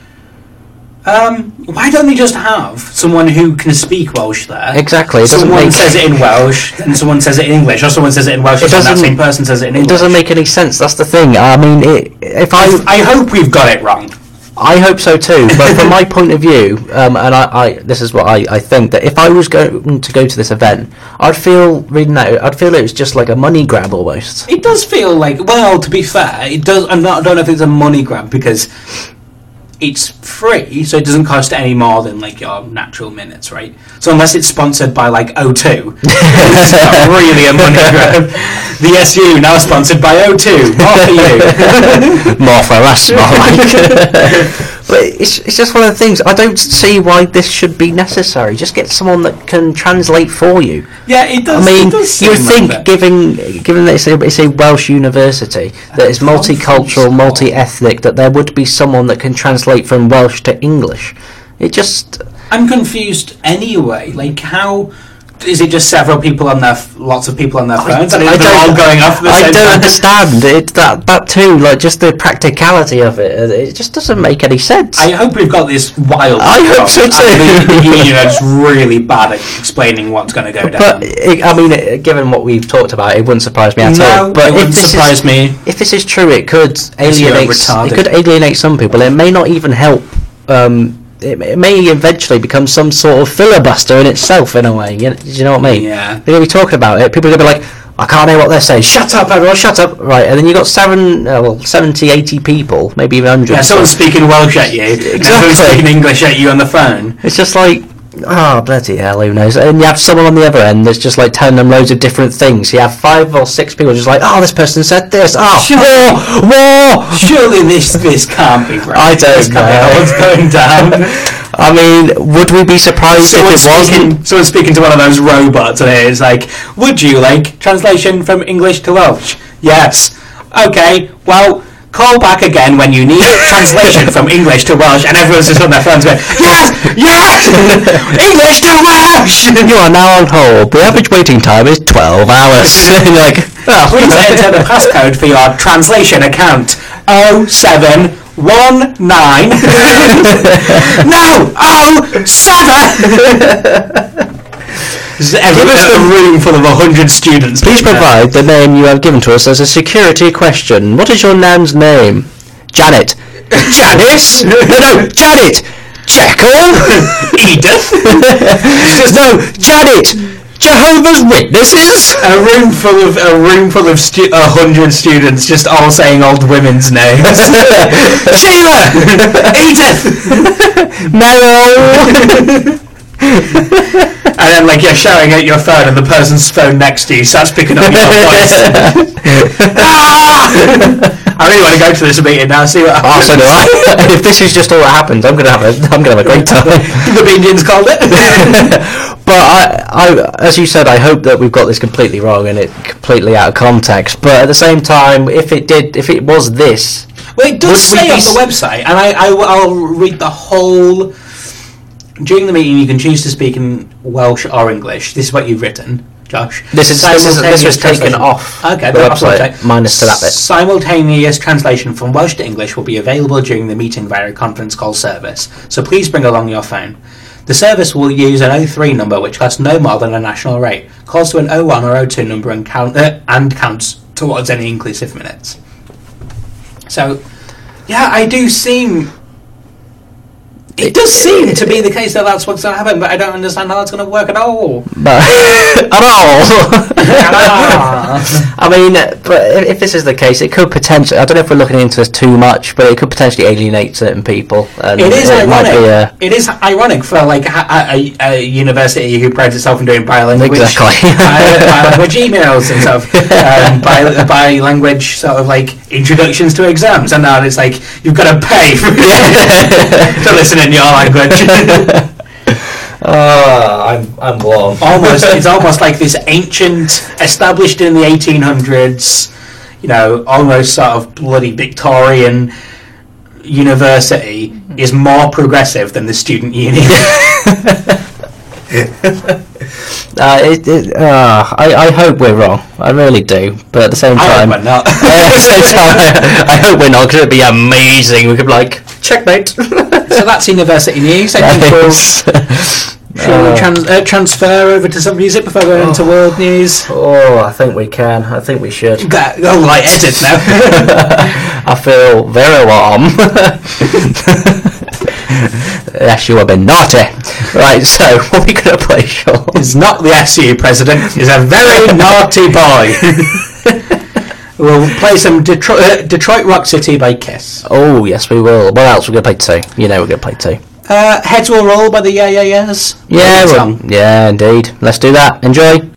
Why don't they just have someone who can speak Welsh there? Exactly. Someone says it in Welsh, then someone says it in English, or someone says it in Welsh, and that same person says it in English. It doesn't make any sense. That's the thing. I mean, I hope we've got it wrong. I hope so too, but from my point of view, and this is what I think, that if I was going to go to this event, I'd feel it was just like a money grab almost. It does feel like, well, to be fair, it does. I don't know if it's a money grab because it's free, so it doesn't cost any more than like your natural minutes, right? So unless it's sponsored by like O2, it's not really a money grab. The SU now sponsored by O2. More for you. More for us, more like. But it's just one of the things. I don't see why this should be necessary. Just get someone that can translate for you. Yeah, it does. I mean, you would think, like given that it's a Welsh university, that is multicultural, multi-ethnic, that there would be someone that can translate from Welsh to English. I'm confused anyway. Like, how is it just several people on lots of people on their phones? They're all going off at the same time? I don't understand that too. Like, just the practicality of it. It just doesn't make any sense. I hope we've got this wild. I hope so too. The union are just really bad at explaining what's going to go down. But given what we've talked about, it wouldn't surprise me at all. But it wouldn't surprise me. If this is true, it could alienate some people. It may not even help. It may eventually become some sort of filibuster in itself, in a way. Do you know what I mean? Yeah. They're going to be talking about it. People are going to be like, I can't hear what they're saying. Shut up, everyone, shut up. Right, and then you've got 70, 80 people, maybe even 100. Yeah, someone's speaking Welsh at you. Exactly. Someone's speaking English at you on the phone. It's just like, oh, bloody hell, who knows? And you have someone on the other end that's just like telling them loads of different things. You have 5 or 6 people just like, oh, this person said this. Oh, war! Surely this can't be right. I don't know what's going down. I mean, would we be surprised if it wasn't? Someone speaking to one of those robots and it's like, would you like translation from English to Welsh? Yes. Okay, well, call back again when you need translation from English to Welsh, and everyone's just on their phones going, yes! English to Welsh! You are now on hold. The average waiting time is 12 hours. And you're like, oh. Please enter the passcode for your translation account. 0719 No! 07! Give us a room full of 100 students. Please provide the name you have given to us as a security question. What is your nan's name? Janet. Janice? No, Janet! Jekyll? Edith? No, Janet! Jehovah's Witnesses? A room full of 100 students just all saying old women's names. Sheila! Edith! Meryl! And then like you're shouting at your phone and the person's phone next to you starts picking up your voice. I really want to go to this meeting now. See what Oh, happens. so do I. If this is just all that happens, I'm gonna have a great time. The Indians called it. But I, as you said, I hope that we've got this completely wrong and it completely out of context. But at the same time, if it was this, Well, it does Would we say be on the website, and I'll read the whole. During the meeting, you can choose to speak in Welsh or English. This is what you've written, Josh. this was Simultaneous taken translation. off Okay, the but website, minus to that bit. Simultaneous translation from Welsh to English will be available during the meeting via a conference call service. So please bring along your phone. The service will use an 03 number, which costs no more than a national rate. Calls to an 01 or 02 number and counts towards any inclusive minutes. So, yeah, I do seem. It does seem to be the case that that's what's going to happen, but I don't understand how that's going to work at all. But at all. I mean, but if this is the case, it could potentially. I don't know if we're looking into this too much, but it could potentially alienate certain people. And It is might ironic. be a- It is ironic for like a university who prides itself on doing bilanguage, Exactly. bilanguage emails and stuff, bi-language sort of like introductions to exams, and now it's like you've got to pay for to listen in your language. I'm warm. It's almost like this ancient, established in the 1800s, almost sort of bloody Victorian university is more progressive than the student union. I hope we're wrong. I really do. But at the same I time, hope we're not. at the same time, I hope we're not, because it'd be amazing. We could be like, checkmate. So that's university news. I think we'll transfer over to some music before going into world news. Oh, I think we can. I think we should. Like edit now. I feel very warm. Yes, you have been naughty. Right, so what are we going to play, Sean? He's not the SU president. He's a very naughty boy. We'll play some Detroit Rock City by Kiss. Oh, yes, we will. What else? We're going to play two. We're going to play two. Heads Will Roll by the Yeah Yeah Yeahs. Yeah, yeah, indeed. Let's do that. Enjoy.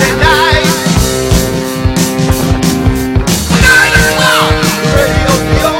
Radio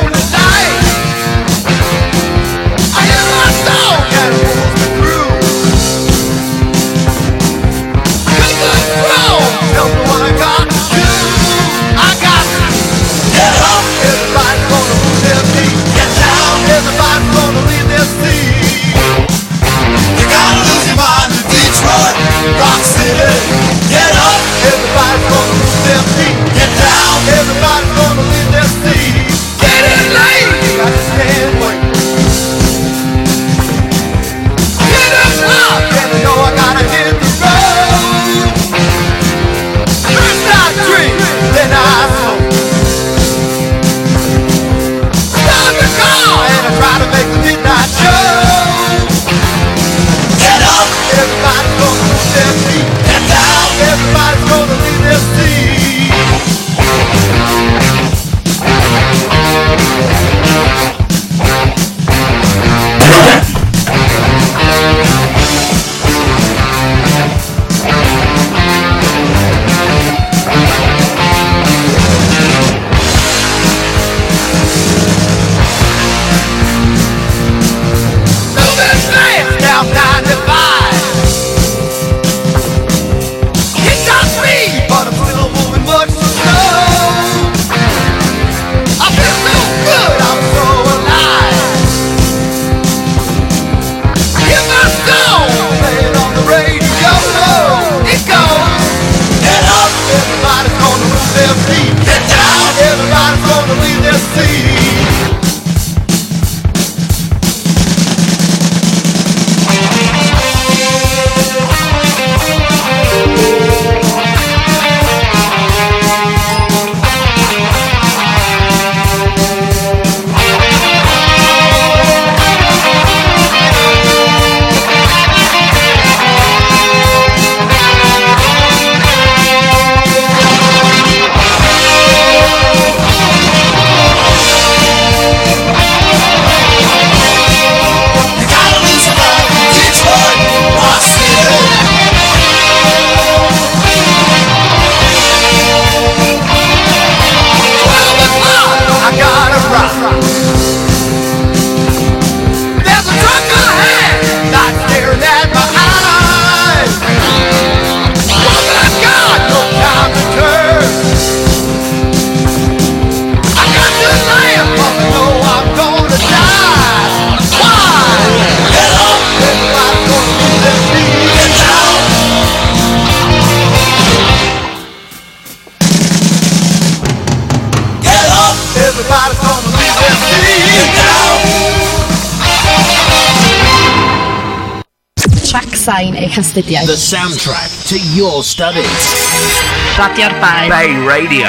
sain eich astudiaeth. The soundtrack to your studies. Radio'r Bai. Bay Radio.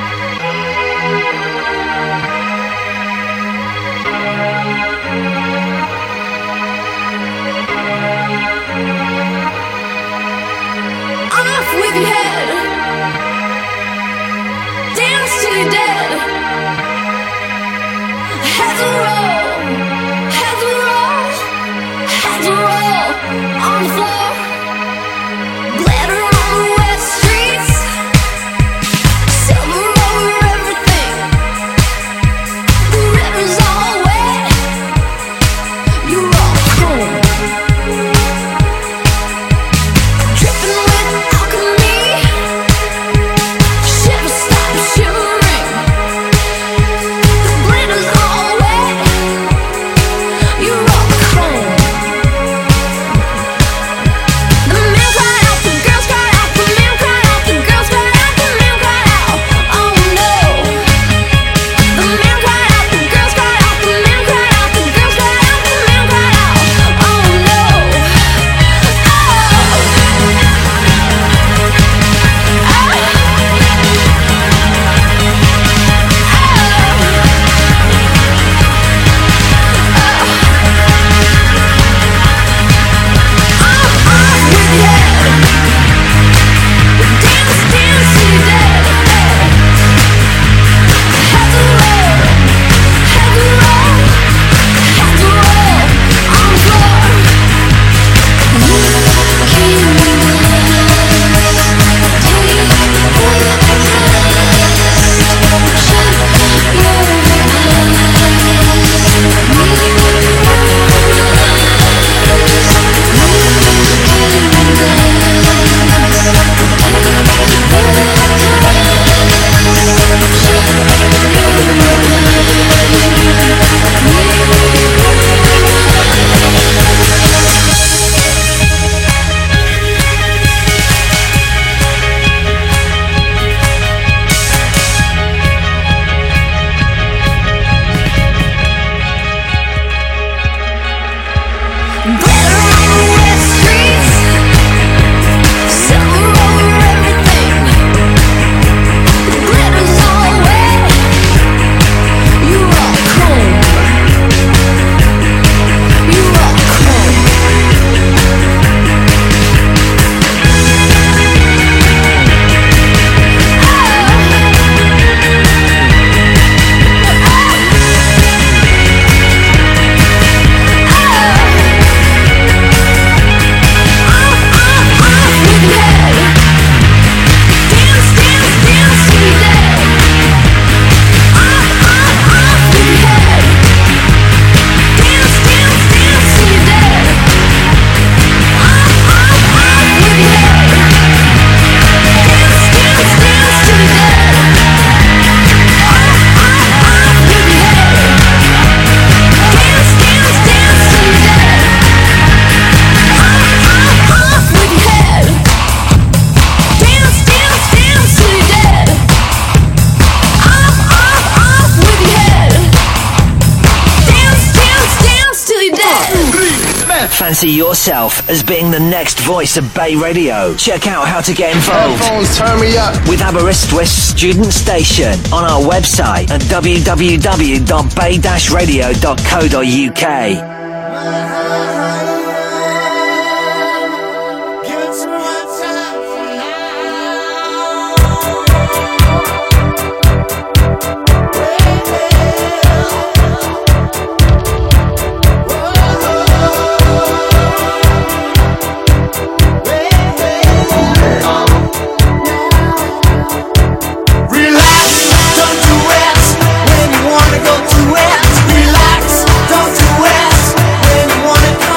Off with your head. Dance till you're dead. Heads will roll. Heads will roll. Heads will roll on the floor. Glitter on the wet streets. Silver over everything. The river's all wet. You're all cold. Dripping with alchemy. Shiver, stop shivering. The glitter's all wet. You're all cold. The men cried out, the girls cried out, the men cried out, the girls cried out, the men cried out. Oh no. The men cried out, the girls cried out, the men cried out, the girls cried out, the men cried out. Oh no. Fancy yourself as being the next voice of Bay Radio? Check out how to get involved. Headphones, turn me up. With Aberystwyth Student Station on our website at www.bay-radio.co.uk. Relax, don't do it when you wanna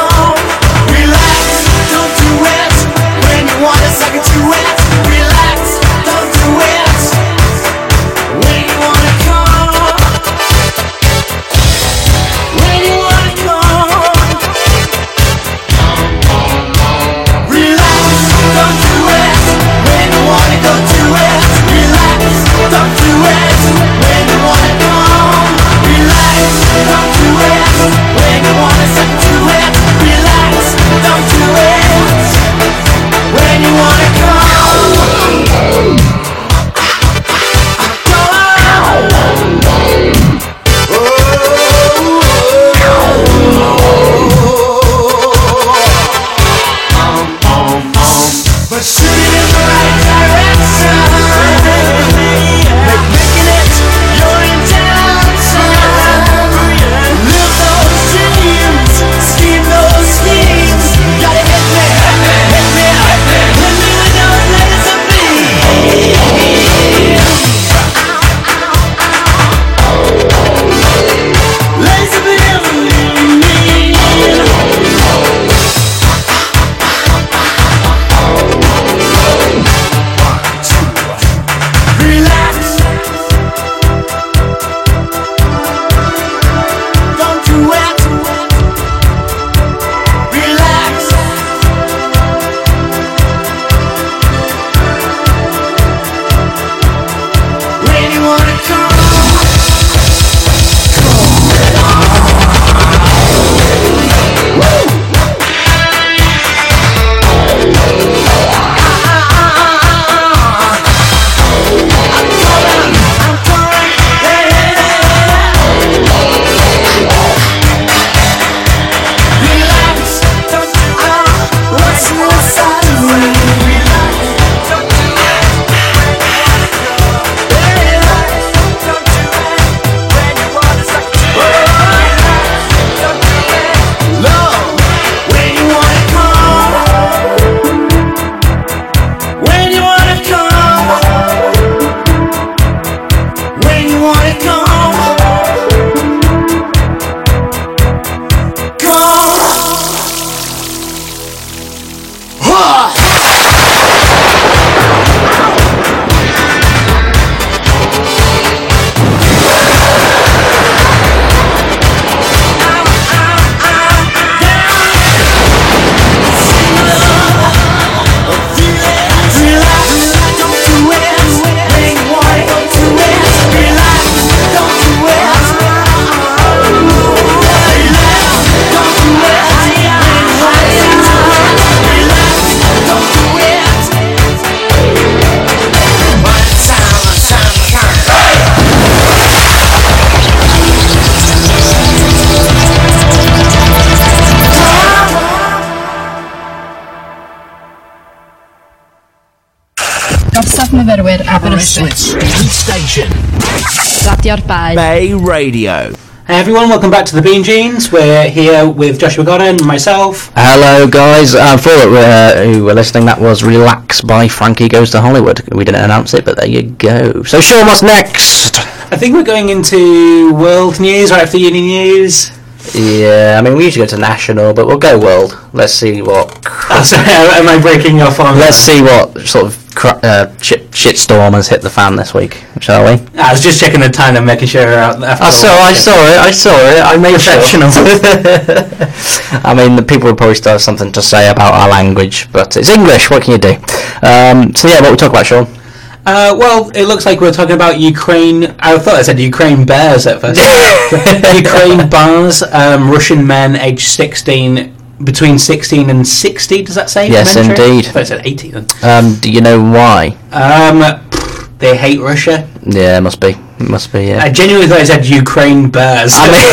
myfyrwyr Aberystwyth. Student Station. Radio'r Bae. Bay Radio. Hey everyone, welcome back to the Bean Jeans. We're here with Joshua Godden, myself. Hello guys, for who were listening, that was Relax by Frankie Goes to Hollywood. We didn't announce it, but there you go. So Sean, what's next? I think we're going into world news right after uni news. Yeah, I mean we usually go to national, but we'll go world. Let's see what... Am I breaking off on... Let's see what sort of shitstorm has hit the fan this week, shall we? I was just checking the time and making sure... I saw it. I made Professional. sure. I mean, the people would probably still have something to say about our language, but it's English, what can you do? So yeah, what we talk about, Sean? Well, it looks like we're talking about Ukraine. I thought I said Ukraine bears at first. Ukraine bars, Russian men aged 16, between 16 and 60, does that say? Yes, indeed. I thought I said 80 then. Do you know why? They hate Russia. Yeah, it must be, yeah. I genuinely thought I said Ukraine bears.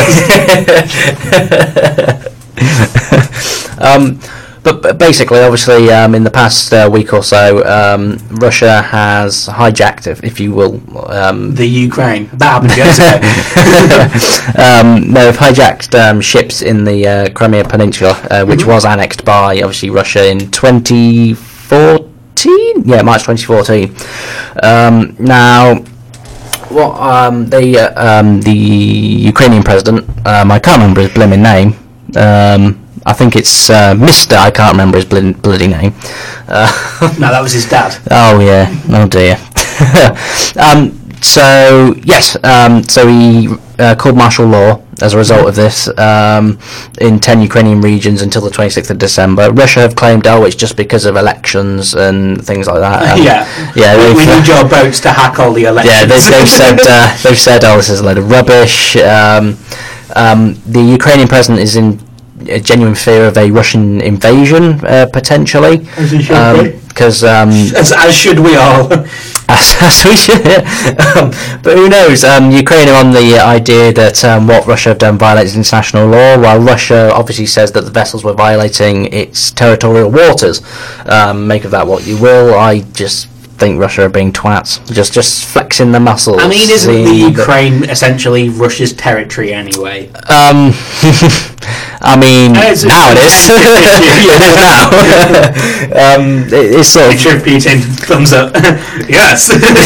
But basically, obviously, in the past week or so, Russia has hijacked, if you will, the Ukraine. That happened yesterday. they've hijacked ships in the Crimea Peninsula, which was annexed by, obviously, Russia in 2014? Yeah, March 2014. Now... What the Ukrainian president, I can't remember his blimmin' name. I think it's Mr. I can't remember his bloody name. No, that was his dad. Oh yeah. Oh dear. So yes. So he called martial law as a result of this in 10 Ukrainian regions until the 26th of December. Russia have claimed, it's just because of elections and things like that. Yeah. We need your boats to hack all the elections. Yeah, they've said, this is a load of rubbish. The Ukrainian president is in a genuine fear of a Russian invasion, potentially. As he should be. Because as should we all. As we should. But who knows? Ukraine are on the idea that what Russia have done violates international law, while Russia obviously says that the vessels were violating its territorial waters. Make of that what you will. I just think Russia are being twats, just flexing the muscles. I mean, isn't the Ukraine essentially Russia's territory anyway? I mean, now it is. Now. It's sort of... Picture of Putin, thumbs up. Yes.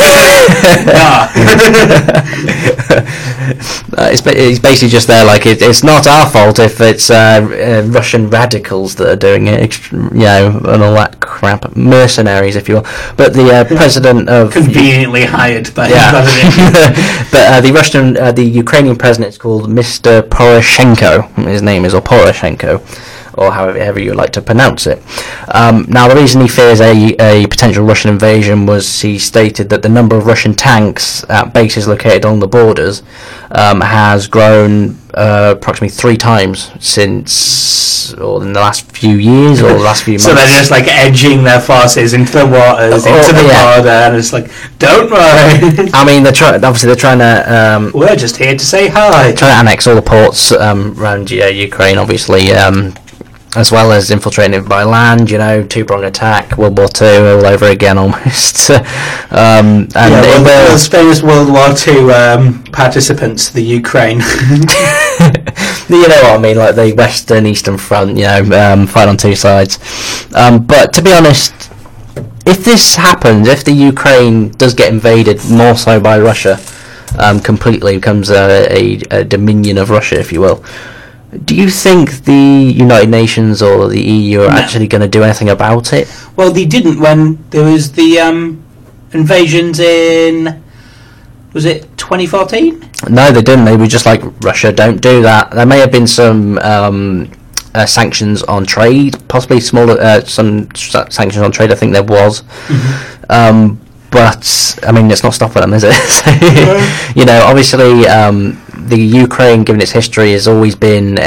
It's basically just there, like, it's not our fault if it's Russian radicals that are doing it, and all that crap. Mercenaries, if you will. But the president of... Conveniently hired by... Yeah. But the Ukrainian president is called Mr. Poroshenko. His name is, or Poroshenko, or however you like to pronounce it. Now, the reason he fears a potential Russian invasion was he stated that the number of Russian tanks at bases located along the borders has grown approximately 3 times since, or in the last few years, or the last few months. So they're just like edging their forces into the waters, into the border, and it's like, don't worry. I mean, they're trying to... we're just here to say hi. Trying to annex all the ports around Ukraine, obviously, as well as infiltrating it by land, 2-pronged attack, World War II all over again almost. And the most famous World War II participants, the Ukraine. You know what I mean, like the Western Eastern Front, fight on 2 sides. But to be honest, if this happens, if the Ukraine does get invaded more so by Russia, completely becomes a dominion of Russia, if you will, do you think the United Nations or the EU are actually going to do anything about it? Well, they didn't when there was the invasions in... Was it 2014? No, they didn't. They were just like, Russia, don't do that. There may have been some sanctions on trade, possibly smaller, some sanctions on trade, I think there was. Mm-hmm. But, I mean, it's not stopping them, is it? So, obviously, the Ukraine, given its history, has always been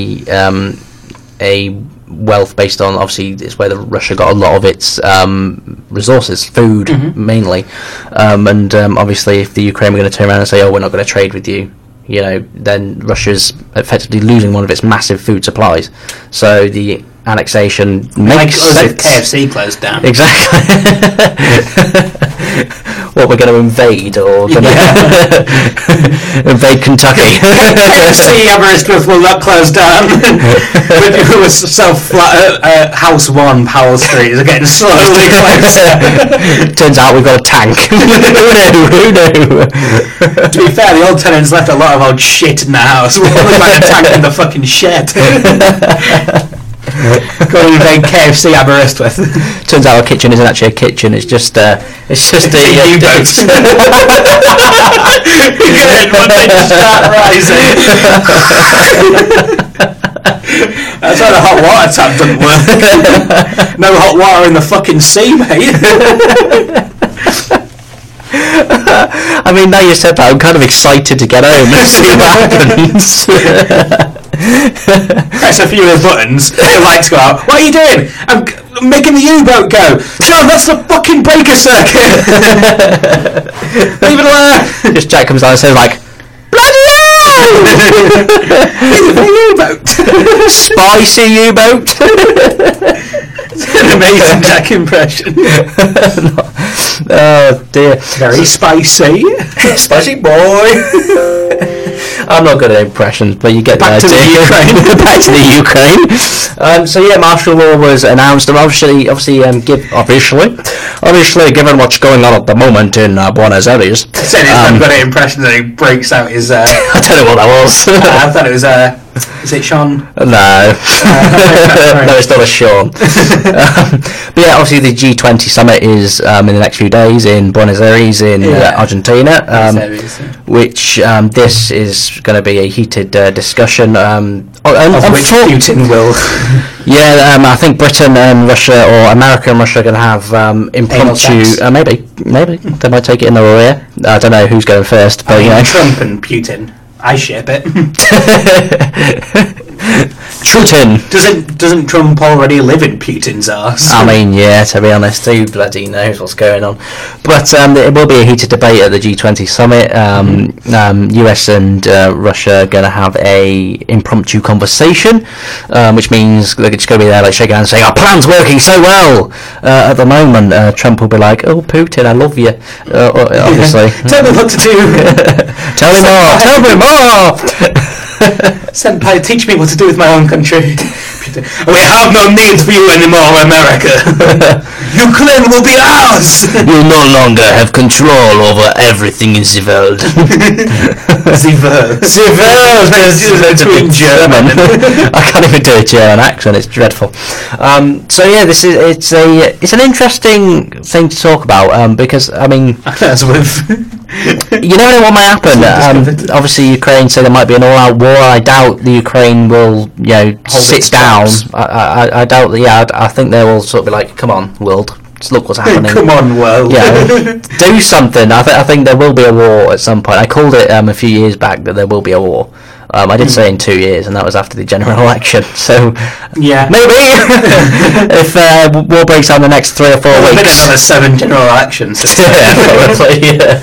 a wealth based on, obviously, it's where Russia got a lot of its resources, food mainly, and obviously if the Ukraine were going to turn around and say, we're not going to trade with you, then Russia's effectively losing one of its massive food supplies. So the annexation makes sense. If KFC closed down. Exactly. What, we're going to invade, or going to invade Kentucky? KFC Aberystwyth will not close down. We will sell flat at House 1, Powell Street. Is getting slowly closer. Turns out we've got a tank. Who knew? To be fair, the old tenants left a lot of old shit in the house. We'll only find a tank in the fucking shed. Go and invade KFC Aberystwyth. Turns out our kitchen isn't actually a kitchen. It's just a U-boat. Good, when they just start rising. That's why the hot water tap doesn't work. No hot water in the fucking sea, mate. I mean, now you said that, I'm kind of excited to get home and see what happens. Press a few of the buttons, the lights go out. What are you doing? I'm making the U-boat go. John, that's the fucking breaker circuit. Leave it alone. Just Jack comes down and says like, bloody hell! It's a U-boat. Spicy U-boat. An amazing Jack impression. Oh dear. Very spicy. Spicy boy. I'm not good at impressions, but you get Back the to idea. the Ukraine. Back to the Ukraine. So yeah, martial law was announced, and obviously, given what's going on at the moment in Buenos Aires. Saying he's not good at impressions, and he breaks out his. I don't know what that was. I thought it was. Is it Sean? No, no, it's not a Sean. But yeah, obviously the G20 summit is in the next few days in Buenos Aires in Argentina, which this is going to be a heated discussion. Of which Putin will. Yeah, I think Britain and Russia, or America and Russia, are going to have impromptu. Maybe they might take it in their rear. I don't know who's going first, but you know, Trump and Putin. I ship it. Putin. Doesn't Trump already live in Putin's arse? I mean, yeah, to be honest, who bloody knows what's going on. But it will be a heated debate at the G20 summit. US and Russia are going to have a impromptu conversation, which means they're just going to be there like shaking hands saying, our plan's working so well at the moment. Trump will be like, oh, Putin, I love you, obviously. Tell me what to do. Tell me more, tell me more! Senpai, teach me what to do with my own country. We have no need for you anymore, America. Ukraine will be ours. You no longer have control over everything in the world. The world. Between German. I can't even do a German accent. It's dreadful. So yeah, it's an interesting thing to talk about because I mean, as with you never know what might happen. Obviously, Ukraine said there might be an all-out war. I doubt the Ukraine will, sit down. I doubt that. Yeah, I think they will sort of be like, "Come on, world, just look what's happening." Come on, world. Yeah, do something. I think there will be a war at some point. I called it a few years back that there will be a war. I did say in 2 years, and that was after the general election. So yeah, maybe if war breaks out in the next 3 or 4 weeks, another 7 general elections. Yeah, probably. Yeah.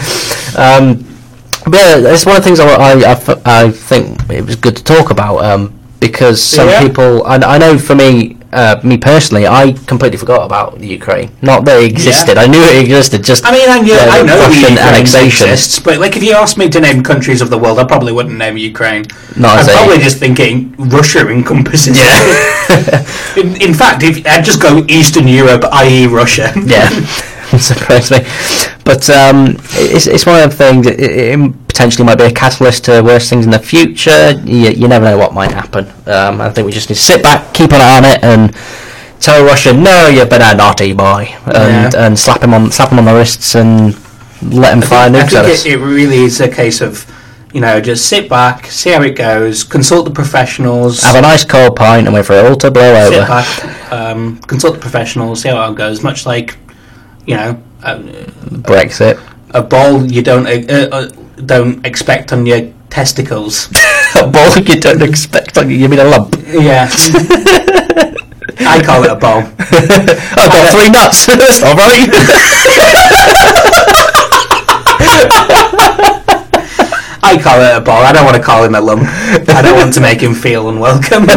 But yeah, it's one of the things I think it was good to talk about because some people, I know for me personally, I completely forgot about the Ukraine. Not that it existed. I knew it existed. Just I know Russian annexation exists, but like if you asked me to name countries of the world, I probably wouldn't name Ukraine. I'm probably just thinking Russia encompasses. Yeah. in fact, if I'd just go Eastern Europe, i.e. Russia. Yeah. Surprised me, but it's one of the things. It potentially might be a catalyst to worse things in the future. You never know what might happen. I think we just need to sit back, keep an eye on it, and tell Russia, "No, you've been a naughty boy," and slap him on the wrists and let him fire nukes at us. It really is a case of just sit back, see how it goes, consult the professionals, have a nice cold pint, and wait for it all to blow over. Sit back, consult the professionals, see how it goes. Much like Brexit. A ball you don't expect on your testicles. A ball you don't expect on you mean a lump? Yeah. I call it a ball. I've got 3 nuts. That's not right. I call it a ball. I don't want to call him a lump. I don't want to make him feel unwelcome.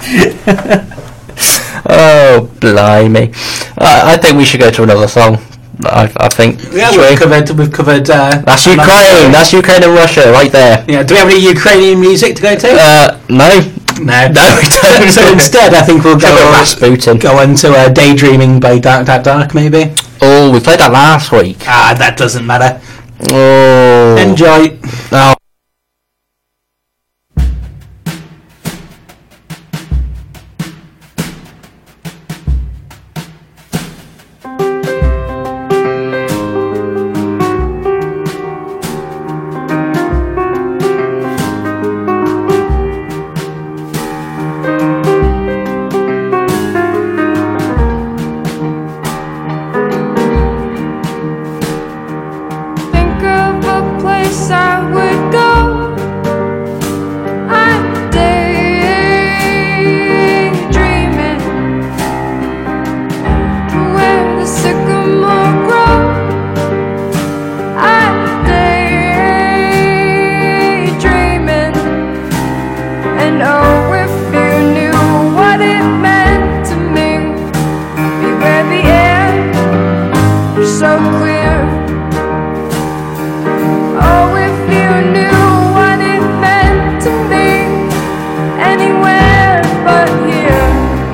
Oh, blimey. I think we should go to another song. I think. Yeah, Should we've we? covered. That's Ukraine. That's Ukraine and Russia right there. Yeah. Do we have any Ukrainian music to go to? No. No. No, we don't. So instead, I think we'll Rasputin. go on to Daydreaming by Dark Dark Dark, maybe. Oh, we played that last week. That doesn't matter. Oh. Enjoy. Oh. Think of a place I would go. I'm daydreaming where the sycamore grows. I'm daydreaming, and oh, if you knew what it meant to me, be where the air is so clear. Oh, if you knew what it meant to me, anywhere but here.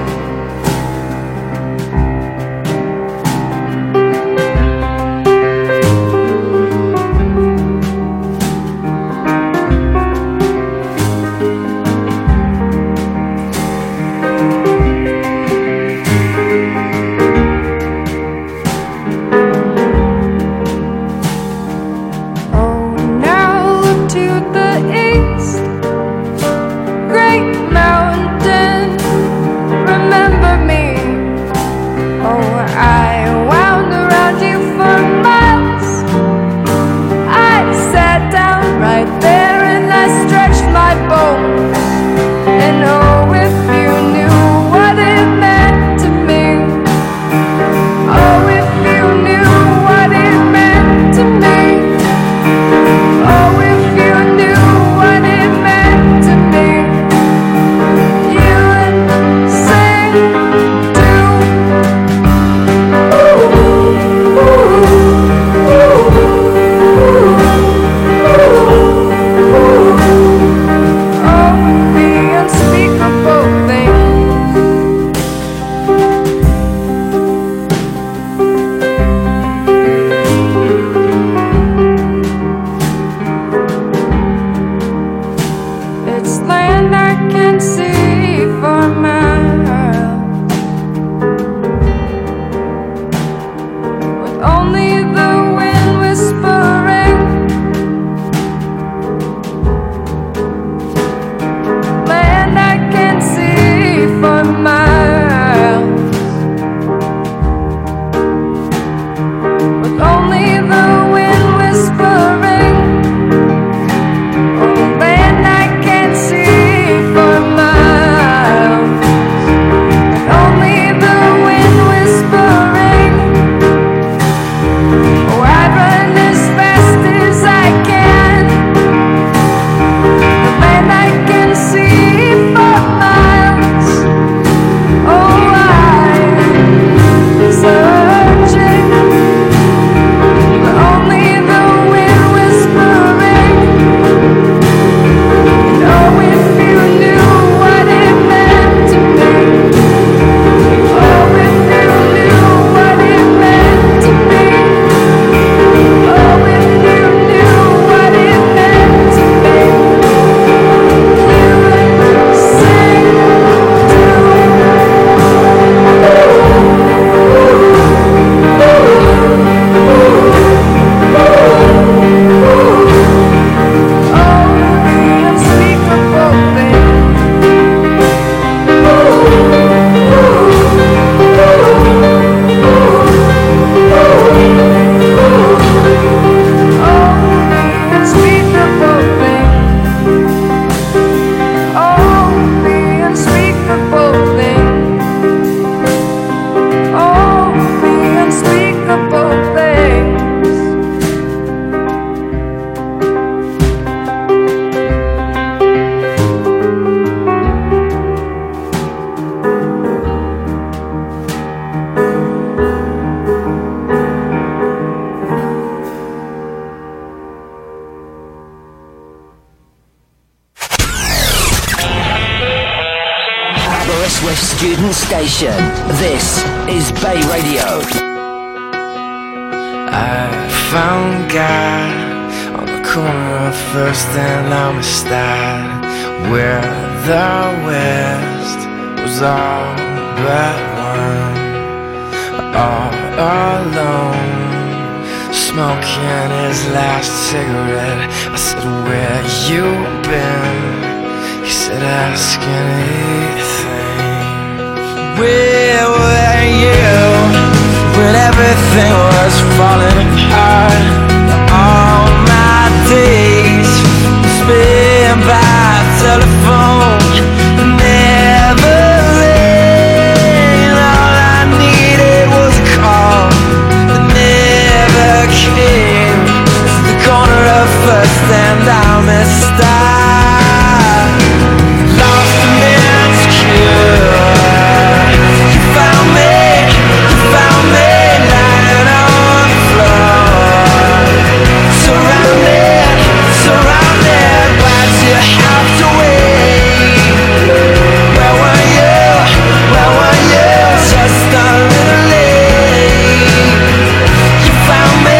Oh, now look to the east, great mountain, remember me. Oh, I wound around you for miles. I sat down right there and I stretched my bones. And oh, if you knew what it meant to me. Oh, if you knew what it meant to me. Oh, if you knew what it meant to me, you would sing too. Oh, the unspeakable things. It's land I can see for miles, with only the wind whispering. Land I can see for miles, with only the wind whispering. Oh, land I can't see for miles, with only the wind whispering. Oh, I run as fast as I can. The land I can see for miles, Aberystwyth Student Station. This is Bay Radio. I found God on the corner of First and Amistad, where the West was all but one. All alone, smoking his last cigarette. I said, where you been? He said, ask anything. Where were you when everything was falling apart? All my days spent by telephone, never rain. All I needed was a call that never came. The corner of First and Amistad, lost and insecure. You found me lying on the floor, surrounded. Why'd you have to wait? Where were you? Just a little late. You found me.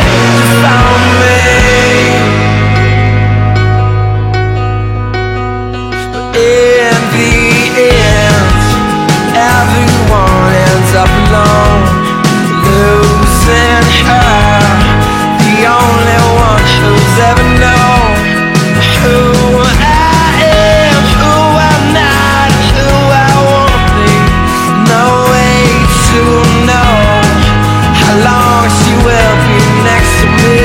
In the end, everyone ends up alone, losing her, the only one who's ever known who I am, who I'm not, who I wanna be. No way to know how long she will be next to me.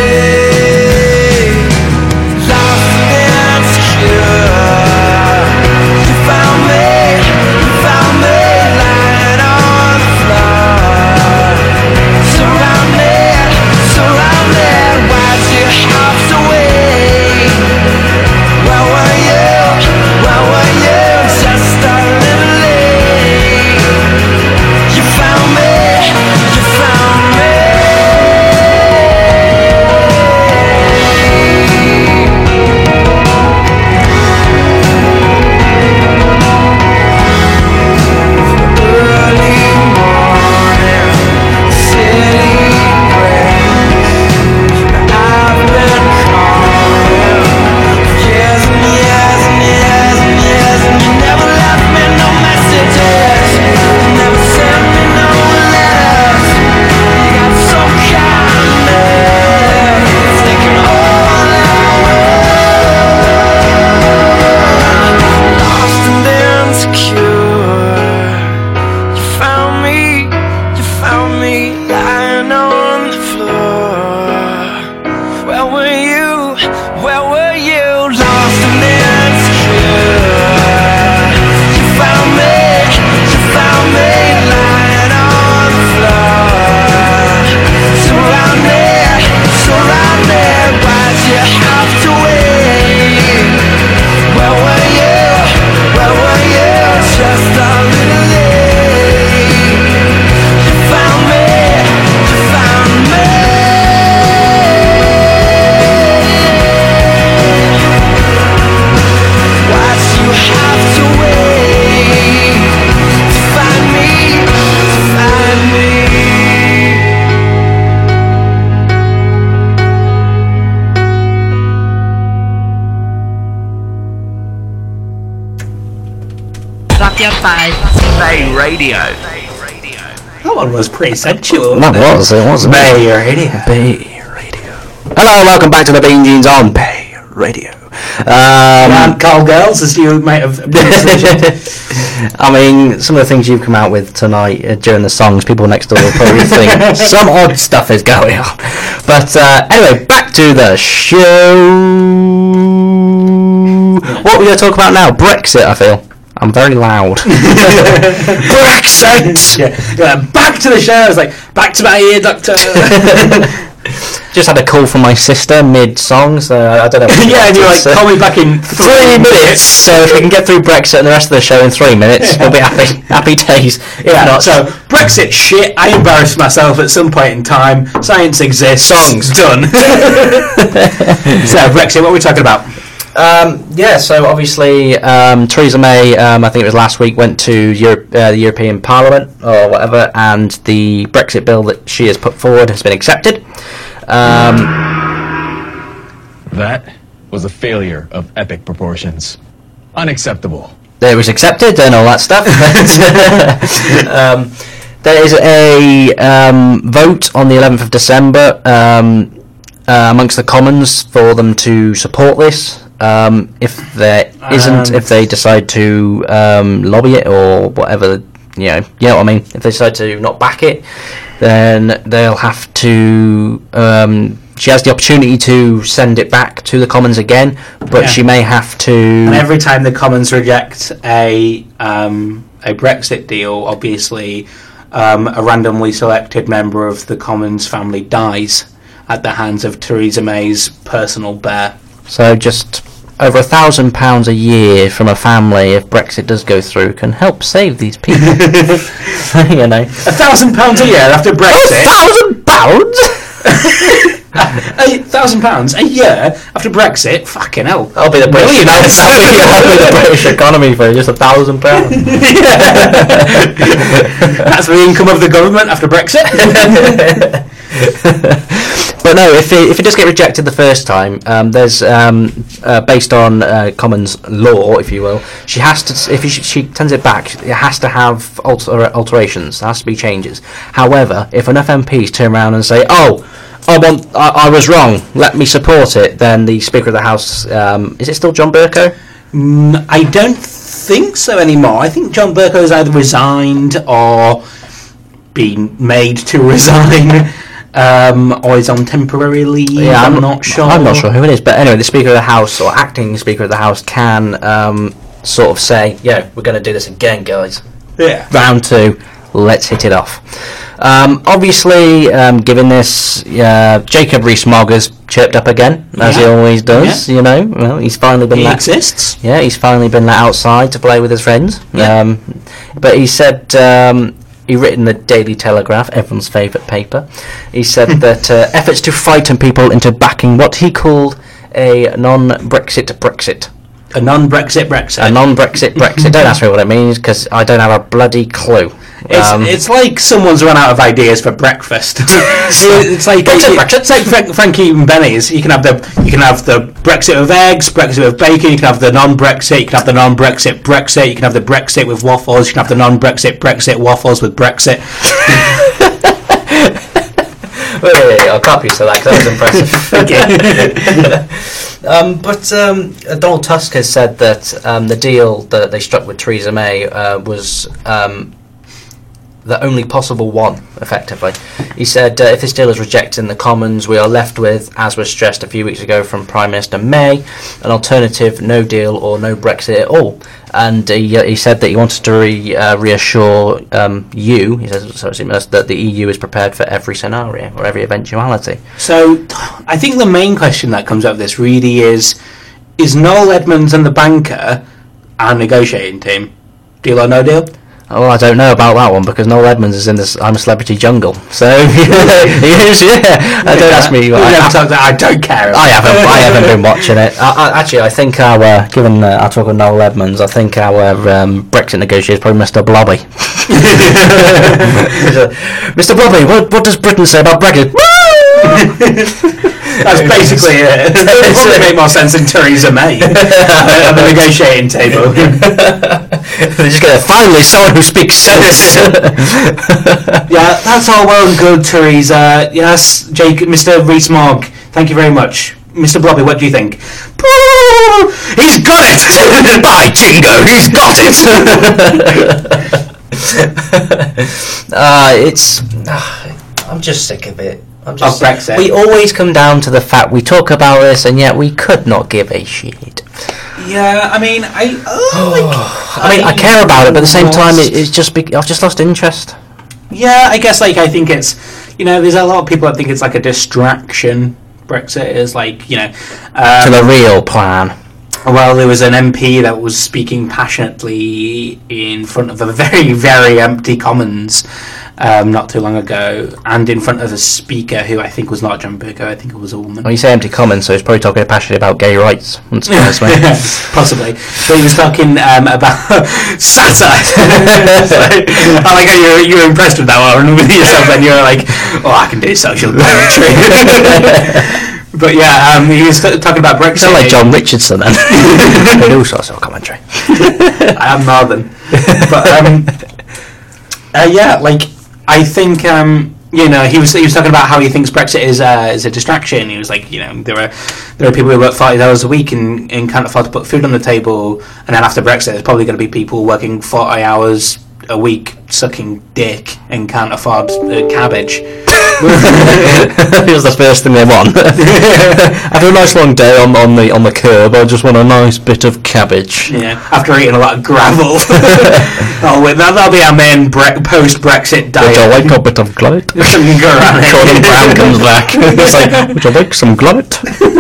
Lost and insecure. You found me lying on the floor, surrounded. Why'd you have to wait? Where were you? Just a little late. You found me. Early morning, city breaks. I've been calling years and years, and you never left me no messages, never sent me no letters. You got so kind of me, taking all I want. Lost and insecure. You found me lying on the floor. Where were you? Lost and insecure. You found me lying on the floor, surrounded. Why'd you have to wait? Where were you? Just a little late. You found me. Why'd you have to wait to find me? Radio 5. Bay Radio. That one was pretty sensual. That was, it wasn't it? Bay Radio. Hello, welcome back to the Bean Jeans on Bay Radio. And Carl Girls, as you might have. I mean, some of the things you've come out with tonight during the songs, people next door will probably think some odd stuff is going on. But anyway, back to the show. What are we going to talk about now? Brexit, I feel. I'm very loud. Brexit! Yeah. Back to the show. I was like, back to my ear, doctor. Just had a call from my sister mid-song, so I don't know. Yeah, and you're like, call me back in 3 minutes. So if we can get through Brexit and the rest of the show in 3 minutes, we'll be happy. Happy days. Yeah. Not. So Brexit shit. I embarrassed myself at some point in time. Science exists. Songs done. So Brexit. What are we talking about? So obviously Theresa May, I think it was last week, went to the European Parliament or whatever, and the Brexit bill that she has put forward has been accepted. That was a failure of epic proportions. Unacceptable. It was accepted and all that stuff. There is a vote on the 11th of December amongst the Commons for them to support this. If there isn't, if they decide to lobby it or whatever, you know what I mean. If they decide to not back it, then they'll have to. She has the opportunity to send it back to the Commons again, but she may have to. And every time the Commons reject a Brexit deal, obviously a randomly selected member of the Commons family dies at the hands of Theresa May's personal bear. So just over £1,000 a year from a family, if Brexit does go through, can help save these people. You know, £1,000 a year after Brexit. £1,000? £1,000 a year after Brexit. Fucking hell! I'll be the British. I'll be the British economy for just £1,000. That's the income of the government after Brexit. But no, if it does get rejected the first time, there's based on Commons law, if you will, she has to, if she sends it back, it has to have alterations. There has to be changes. However, if enough MPs turn around and say, "Oh, I was wrong, let me support it," then the Speaker of the House, is it still John Bercow? I don't think so anymore. I think John Bercow has either resigned or been made to resign. Or is on temporary leave. Yeah, I'm not sure. I'm not sure who it is, but anyway, the Speaker of the House or acting Speaker of the House can sort of say, "Yeah, we're going to do this again, guys. Yeah, round 2, let's hit it off." Obviously, given this, Jacob Rees-Mogg has chirped up again, as he always does. Yeah. You know, well, he's finally been. He exists. Yeah, he's finally been let outside to play with his friends. Yeah. But he said. He written in the Daily Telegraph, everyone's favourite paper. He said that efforts to frighten people into backing what he called a non-Brexit Brexit. A non-Brexit Brexit. A non-Brexit Brexit. Don't ask me what it means, because I don't have a bloody clue. It's like someone's run out of ideas for breakfast. It's like Frankie and Benny's. You can have the Brexit with eggs, Brexit with bacon. You can have the non-Brexit. You can have the non-Brexit Brexit. You can have the Brexit with waffles. You can have the non-Brexit Brexit waffles with Brexit. Wait, I'll copy you so that was impressive. But Donald Tusk has said that the deal that they struck with Theresa May was the only possible one, effectively. He said, if this deal is rejected in the Commons, we are left with, as was stressed a few weeks ago from Prime Minister May, an alternative no deal or no Brexit at all. And he said that he wanted to reassure you, he says, that the EU is prepared for every scenario or every eventuality. So I think the main question that comes out of this really is Noel Edmonds and the banker our negotiating team? Deal or no deal? Oh, I don't know about that one, because Noel Edmonds is in this I'm a Celebrity jungle. So he is, don't ask me. I don't care. I haven't been watching it. Actually, I think given our talk with Noel Edmonds, I think our Brexit negotiator is probably Mr. Blobby. Mr. Blobby, what does Britain say about Brexit? That's basically it. It would probably make more sense than Theresa May at the negotiating table. They're just going to finally someone who speaks sense. Yeah, that's all well and good, Theresa. Yes, Mr. Rees-Mogg, thank you very much. Mr. Blobby, what do you think? He's got it! By jingo, he's got it! I'm just sick of it. Brexit. We always come down to the fact we talk about this, and yet we could not give a shit. Yeah, I mean, I care about it, but at the same time, it's just I've just lost interest. Yeah, I guess I think it's there's a lot of people that think it's like a distraction. Brexit is like to the real plan. Well, there was an MP that was speaking passionately in front of a very, very empty Commons not too long ago, and in front of a speaker who I think was not John Bercow, I think it was a woman. Well, you say empty Commons, so he's probably talking passionately about gay rights. Possibly. But he was talking about satire. I like how you were impressed with that one with yourself, and you were like, oh, I can do social commentary. But yeah, he was talking about Brexit. Sound like John Richardson then. I do social commentary. I am Northern. But yeah, like I think he was talking about how he thinks Brexit is a distraction. He was like, there are people who work 40 hours a week and can't afford to put food on the table, and then after Brexit, there's probably going to be people working 40 hours a week sucking dick and can't afford cabbage. It was the first thing they want. After a nice long day on the curb, I just want a nice bit of cabbage. Yeah, after eating a lot of gravel. That'll be our main post-Brexit diet. Would you like a bit of glute? Gordon Brown comes back. It's like, would you like some glute?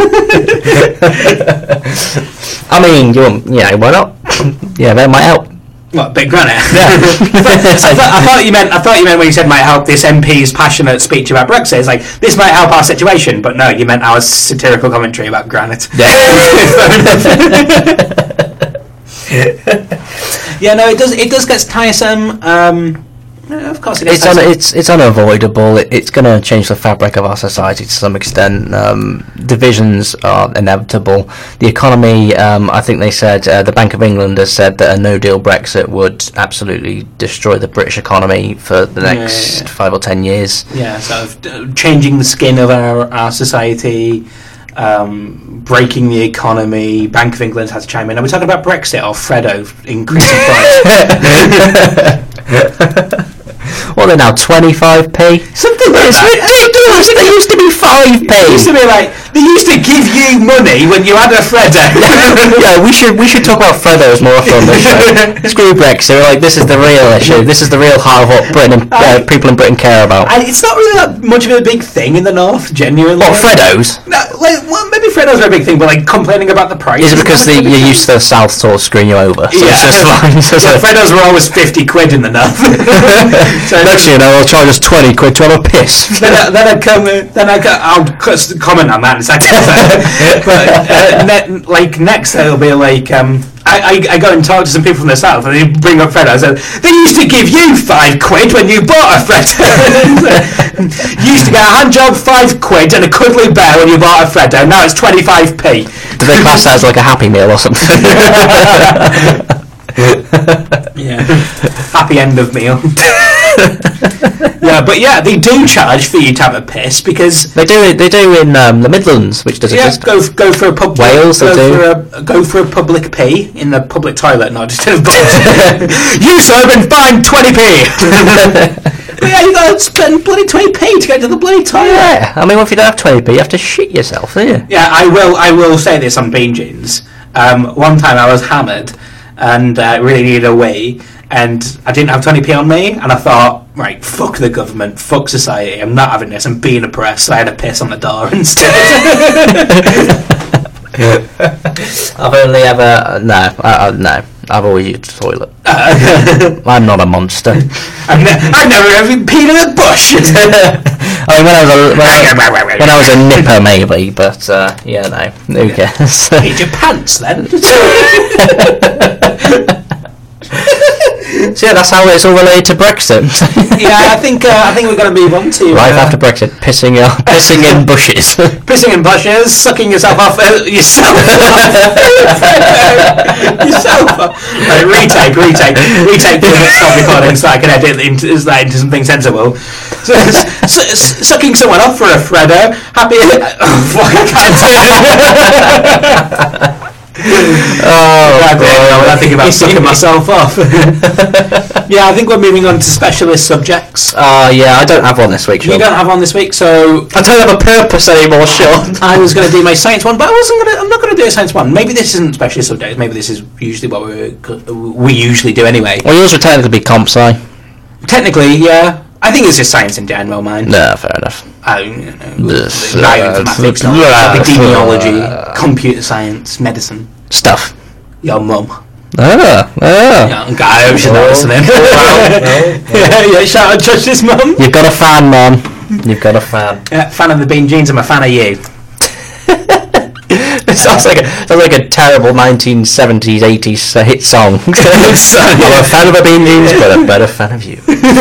I mean, why not? Yeah, that might help. What, big granite? Yeah. I thought you meant when you said might help this MP's passionate speech about Brexit. It's like, this might help our situation, but no, you meant our satirical commentary about granite. Yeah. Yeah, no, it does get tiresome. Of course, it is. It's unavoidable. It's going to change the fabric of our society to some extent. Divisions are inevitable. The economy, I think they said, the Bank of England has said that a no-deal Brexit would absolutely destroy the British economy for the next 5 or 10 years. Yeah, sort of changing the skin of our society. Breaking the economy. Bank of England has to chime in. Are we talking about Brexit or Freddo increasing price? Well, they're now 25p. Something like it's ridiculous. They used to be 5p. They used to be like, they used to give you money when you had a Freddo. Yeah, we should talk about Freddos more often on this show. Screw Brexit. Like, this is the real issue. This is the real heart of what Britain and people in Britain care about. And it's not really that much of a big thing in the north, genuinely. What, Freddos? No, well, maybe Freddos are a big thing, but like complaining about the price. Is it because you're used to the south sort of screwing you over? So yeah. It's just fine. Yeah, Freddos were always 50 quid in the north. So next thing you know, I'll charge us 20 quid to have a piss. Then I'll comment on that in a second. But next it'll be like I go and talk to some people from the south and they bring up Freddos. They used to give you 5 quid when you bought a Freddo. You used to get a hand job, 5 quid and a cuddly bear when you bought a Freddo. Now it's 25p. Do they class that as like a Happy Meal or something? Yeah, happy end of meal. Yeah, but yeah, they do charge for you to have a piss because they do in the Midlands, which does exist. Go for a pub. Wales, go for a public pee in the public toilet, not just in a box. You sir have been fined 20p. But yeah, you got to spend bloody 20p to get to the bloody toilet. Yeah, I mean, if you don't have 20p, you have to shit yourself, don't you? Yeah, I will say this on Bean Jeans. One time I was hammered and really needed a wee, and I didn't have 20p on me, and I thought, right, fuck the government, fuck society, I'm not having this, I'm being oppressed, so I had to piss on the door instead. I've only ever no. I've always used the toilet. I'm not a monster. I've never even peed in a bush. I mean, when I was a nipper, maybe, but yeah, no, who cares? Peed your pants then. So yeah, that's how it's all related to Brexit. Yeah, I think we're going to move on to life after Brexit. Pissing in bushes. Pissing in bushes, sucking yourself off. Yourself off. Right, retake. Stop recording so I can edit into something sensible. Sucking someone off for a Freddo. Happy. Fuck, I can't. I think about sucking myself off. Yeah, I think we're moving on to specialist subjects. Yeah, I don't have one this week, Sean. You don't have one this week, so I don't have a purpose anymore, Sean. I was going to do my science one, but I'm not going to do a science one. Maybe this isn't specialist subjects. Maybe this is usually what we usually do anyway. Well, yours would technically be comp sci. Technically, yeah. I think it's just science in general, man. No, fair enough. Bioinformatics, epidemiology, computer science, medicine. Stuff. Your mum. Ah. Yeah, I hope she's not listening. Yeah, shout out Josh's mum. You've got a fan, man. You've got a fan. Yeah, fan of the Bean Jeans. I'm a fan of you. It sounds like a terrible 1970s, 80s hit song. I'm a fan of the Bean Jeans, but a better fan of you.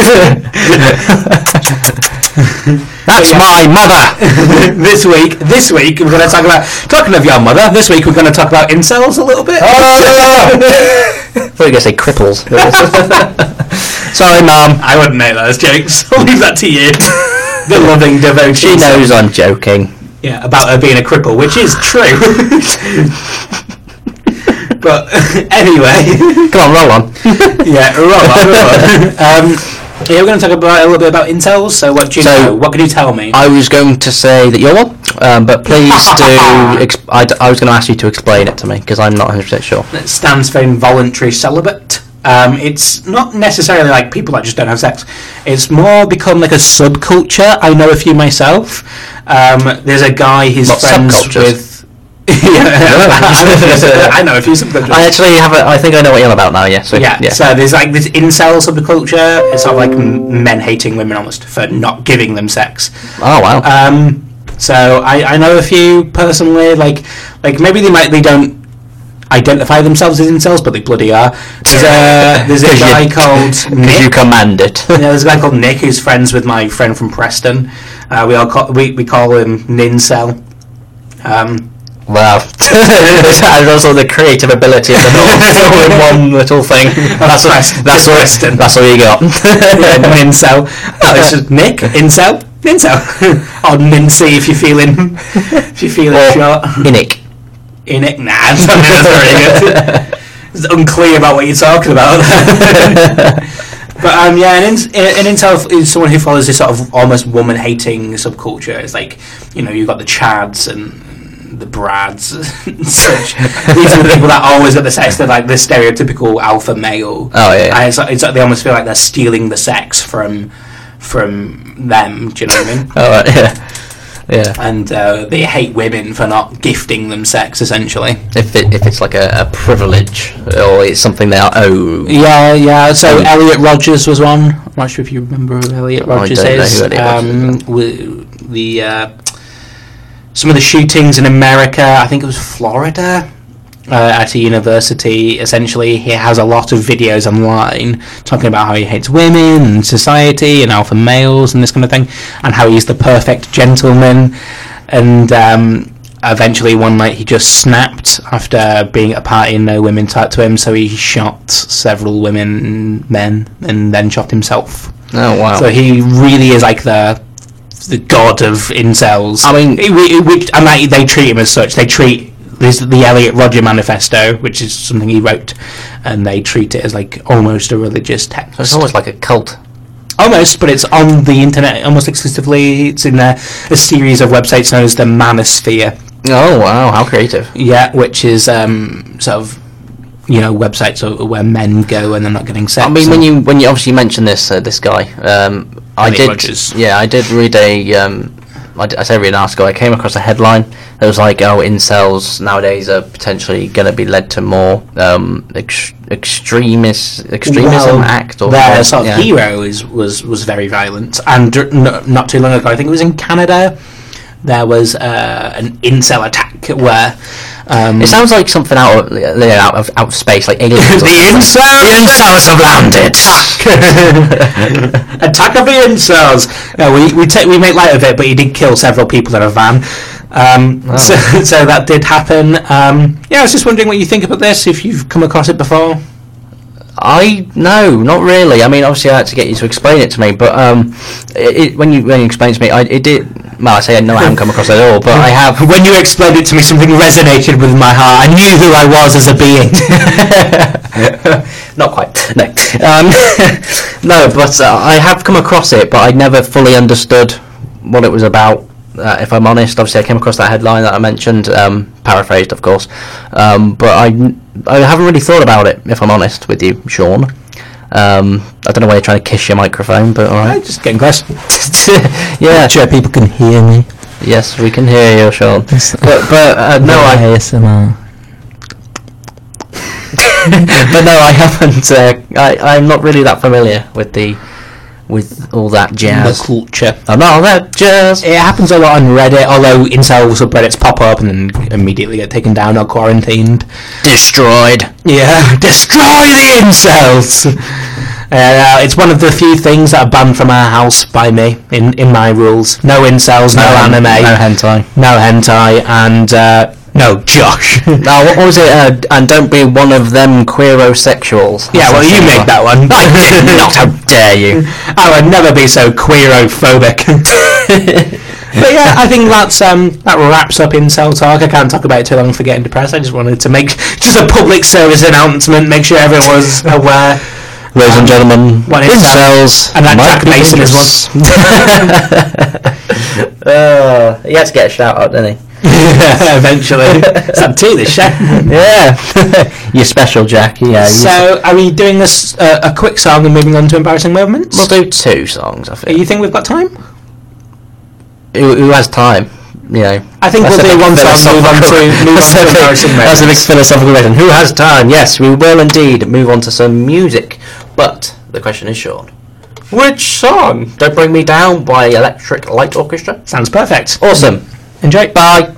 That's my mother. This week we're going to talk about, talking of your mother, this week we're going to talk about incels a little bit. I thought you were going to say cripples. Sorry, Mum. I wouldn't make those jokes. I'll leave that to you. The loving devotion. She knows I'm joking. Yeah, about her being a cripple, which is true. But anyway, come on, roll on. Yeah, roll on. Yeah, we're going to talk about a little bit about incels. So, what do you know? What can you tell me? I was going to say that you're one, but please do. I was going to ask you to explain it to me because I'm not 100% sure. It stands for involuntary celibate. It's not necessarily like people that just don't have sex. It's more become like a subculture. I know a few myself. There's a guy who's friends with. I know a few subcultures. I actually have. I think I know what you're on about now. Yeah. So, yeah. So there's like this incel subculture. It's sort of like men hating women almost for not giving them sex. Oh wow. So I know a few personally. Like maybe they don't identify themselves as incels, but they bloody are. There's a guy called Nick. You command it. Yeah, there's a guy called Nick who's friends with my friend from Preston. We call him Nincel. Wow. And also the creative ability of the North in one little thing. That's all you got. Yeah, Nincel. It's just Nick, Incel, Nincel. Or Nincy if you're feeling short. Inick. Inick? Nah, that's very good. It's unclear about what you're talking about. But yeah, an incel is someone who follows this sort of almost woman-hating subculture. It's like, you've got the Chads and the Brads and such. These are the people that always got the sex. They're like the stereotypical alpha male. Oh yeah. And it's like they almost feel like they're stealing the sex from them. Do you know what I mean? Oh right, yeah. Yeah. And they hate women for not gifting them sex, essentially. If it's like a privilege or it's something they are owed. Yeah. So Elliot Rodgers was one. I'm not sure if you remember who Elliot Rodgers is. I don't know who Elliot Rodgers is. Some of the shootings in America, I think it was Florida, at a university. Essentially, he has a lot of videos online talking about how he hates women and society and alpha males and this kind of thing, and how he's the perfect gentleman. And eventually, one night, he just snapped after being at a party and no women talked to him, so he shot several men, and then shot himself. Oh wow! So he really is like the god of incels. I mean, they treat him as such. They treat the Elliot Rodger Manifesto, which is something he wrote, and they treat it as like almost a religious text. So it's almost like a cult. Almost, but it's on the internet almost exclusively. It's in a series of websites known as the Manosphere. Oh wow, how creative! Yeah, which is sort of websites where men go and they're not getting sex. I mean, when you obviously mentioned this guy, I did read read an article. I came across a headline that was like, "Oh, incels nowadays are potentially going to be led to more extremism act." Or their sort of hero was very violent, and not too long ago, I think it was in Canada, there was an incel attack where. It sounds like something out of space, like aliens. The incels have landed. Attack of the incels. We make light of it, but he did kill several people in a van. So that did happen. I was just wondering what you think about this. If you've come across it before. No, not really. I mean, obviously, I had to get you to explain it to me, but when you explained it to me, it did. Well, I say no, I haven't come across it at all, but I have. When you explained it to me, something resonated with my heart. I knew who I was as a being. Not quite. No, no, but I have come across it, but I never fully understood what it was about. If I'm honest, obviously I came across that headline that I mentioned, paraphrased, of course, but I haven't really thought about it. If I'm honest with you, Sean. I don't know why you're trying to kiss your microphone, but all right. Just getting close. Yeah, sure people can hear me. Yes, we can hear you, Sean. But no, ASMR. But no, I haven't. I'm not really that familiar with all that jazz. The culture. Oh no, that jazz. It happens a lot on Reddit, although incel subreddits pop up and then immediately get taken down or quarantined. Destroyed. Yeah, destroy the incels! It's one of the few things that are banned from our house by me, in my rules. No incels, no anime. No hentai. No hentai, and no Josh. Now, what was it? And don't be one of them queerosexuals. Yeah, well, you make that one. I did not. How dare you? I would never be so queerophobic. But yeah, I think that wraps up Incel Talk. I can't talk about it too long for getting depressed. I just wanted to make just a public service announcement, make sure everyone was aware. Ladies and gentlemen, what incels, and that Jack Mason is one. He had to get a shout out, didn't he? Eventually. It's up to this show. Yeah. You're special, Jack. Yeah. So, are we doing this a quick song and moving on to embarrassing moments? We'll do 2 songs, I think. You think we've got time? Who has time? You know. I think we'll do one song, move on to embarrassing moments. That's a big philosophical question. Who has time? Yes, we will indeed move on to some music. But the question is short. Which song? Don't Bring Me Down by Electric Light Orchestra. Sounds perfect. Awesome. Enjoy. Bye.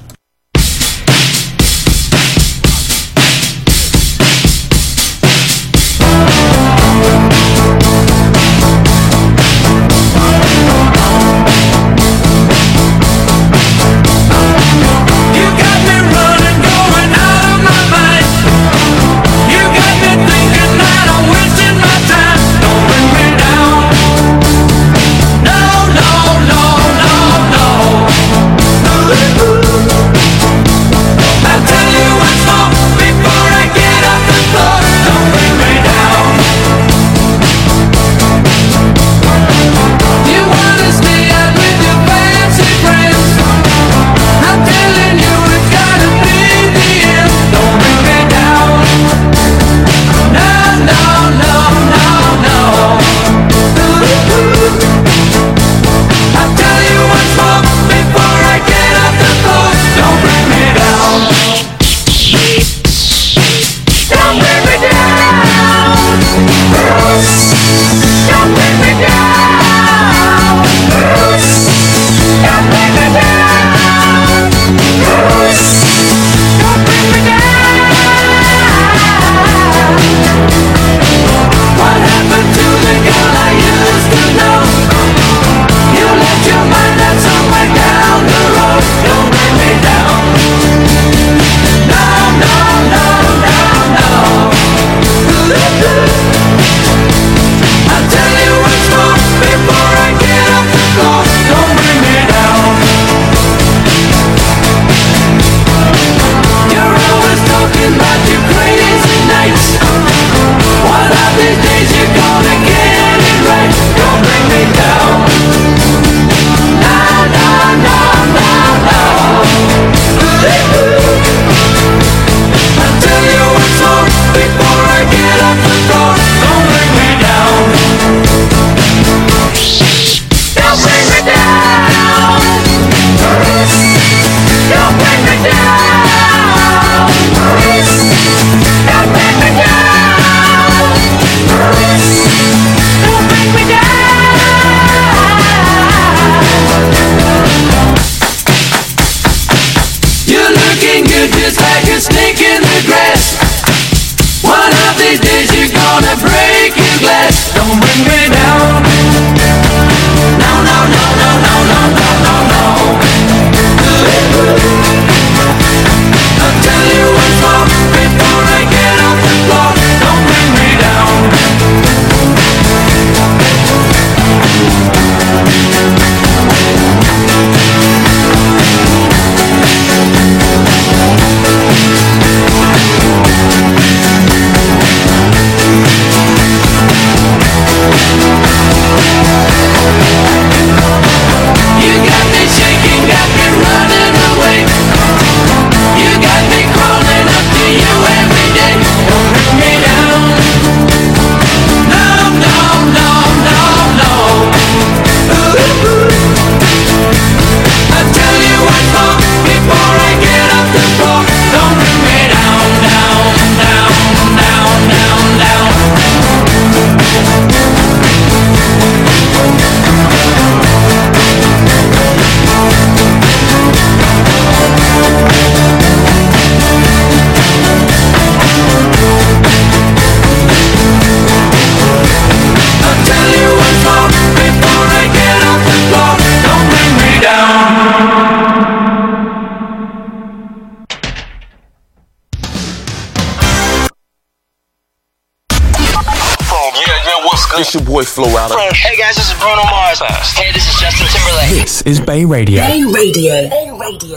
It's your boy Flo Rida. Hey guys, this is Bruno Mars. Hey, this is Justin Timberlake. This is Bay Radio. Bay Radio, Bay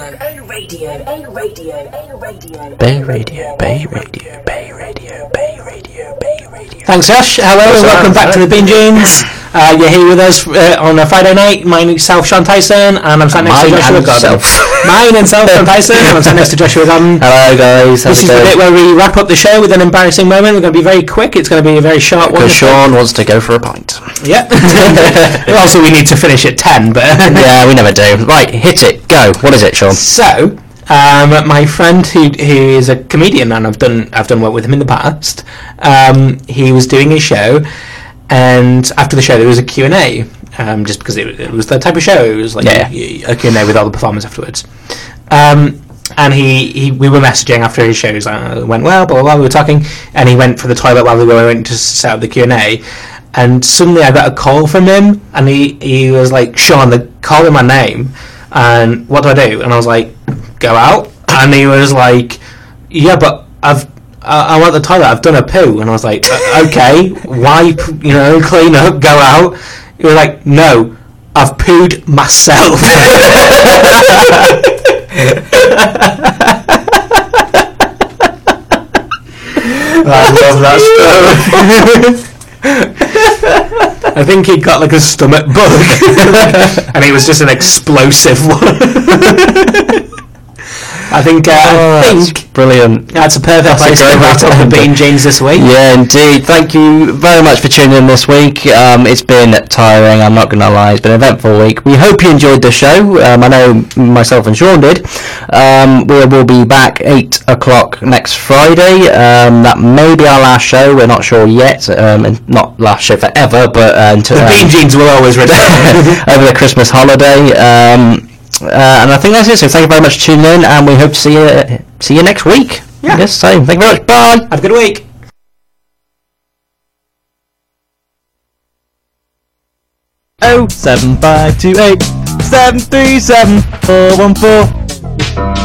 Radio, Bay Radio, Bay Radio, Bay Radio, Bay Radio. Thanks, Josh. Hello and welcome back to the Bean Jeans. You're here with us on a Friday night. Myself, Sean Tyson, and I'm sat next to Joshua Gordon. Mine and self, Sean Tyson, and I'm sat next to Joshua Gordon. Hello, guys. This is the bit where we wrap up the show with an embarrassing moment. We're going to be very quick. It's going to be a very short one. Because Sean wants to go for a pint. Yep. Also, we need to finish at 10, but yeah, we never do. Right, hit it. Go. What is it, Sean? So, my friend who is a comedian, and I've done work with him in the past. He was doing a show, and after the show there was a Q&A, just because it was the type of show. It was like a Q&A with all the performers afterwards. And we were messaging after his shows. Went well, blah blah blah. We were talking, and he went for the toilet while we were going to set up the Q&A. And suddenly I got a call from him, and he was like, "Sean, they're calling my name, and what do I do?" And I was like, "Go out." And he was like, "Yeah, but I'm at the toilet. I've done a poo." And I was like, "Okay, wipe, clean up, go out." He was like, "No, I've pooed myself." I love that story. I think he got like a stomach bug, and it was just an explosive one. I think brilliant. That's a perfect place to wrap up the Bean Jeans this week. Yeah, indeed. Thank you very much for tuning in this week. It's been tiring, I'm not going to lie. It's been an eventful week. We hope you enjoyed the show. I know myself and Sean did. We will be back 8 o'clock next Friday. That may be our last show. We're not sure yet. And not last show forever, but until the Bean Jeans will always return over the Christmas holiday. And I think that's it. So thank you very much for tuning in, and we hope to see you next week. Yeah. Yes, same. Thank you very much. Bye. Have a good week. Oh, 7528 737 414.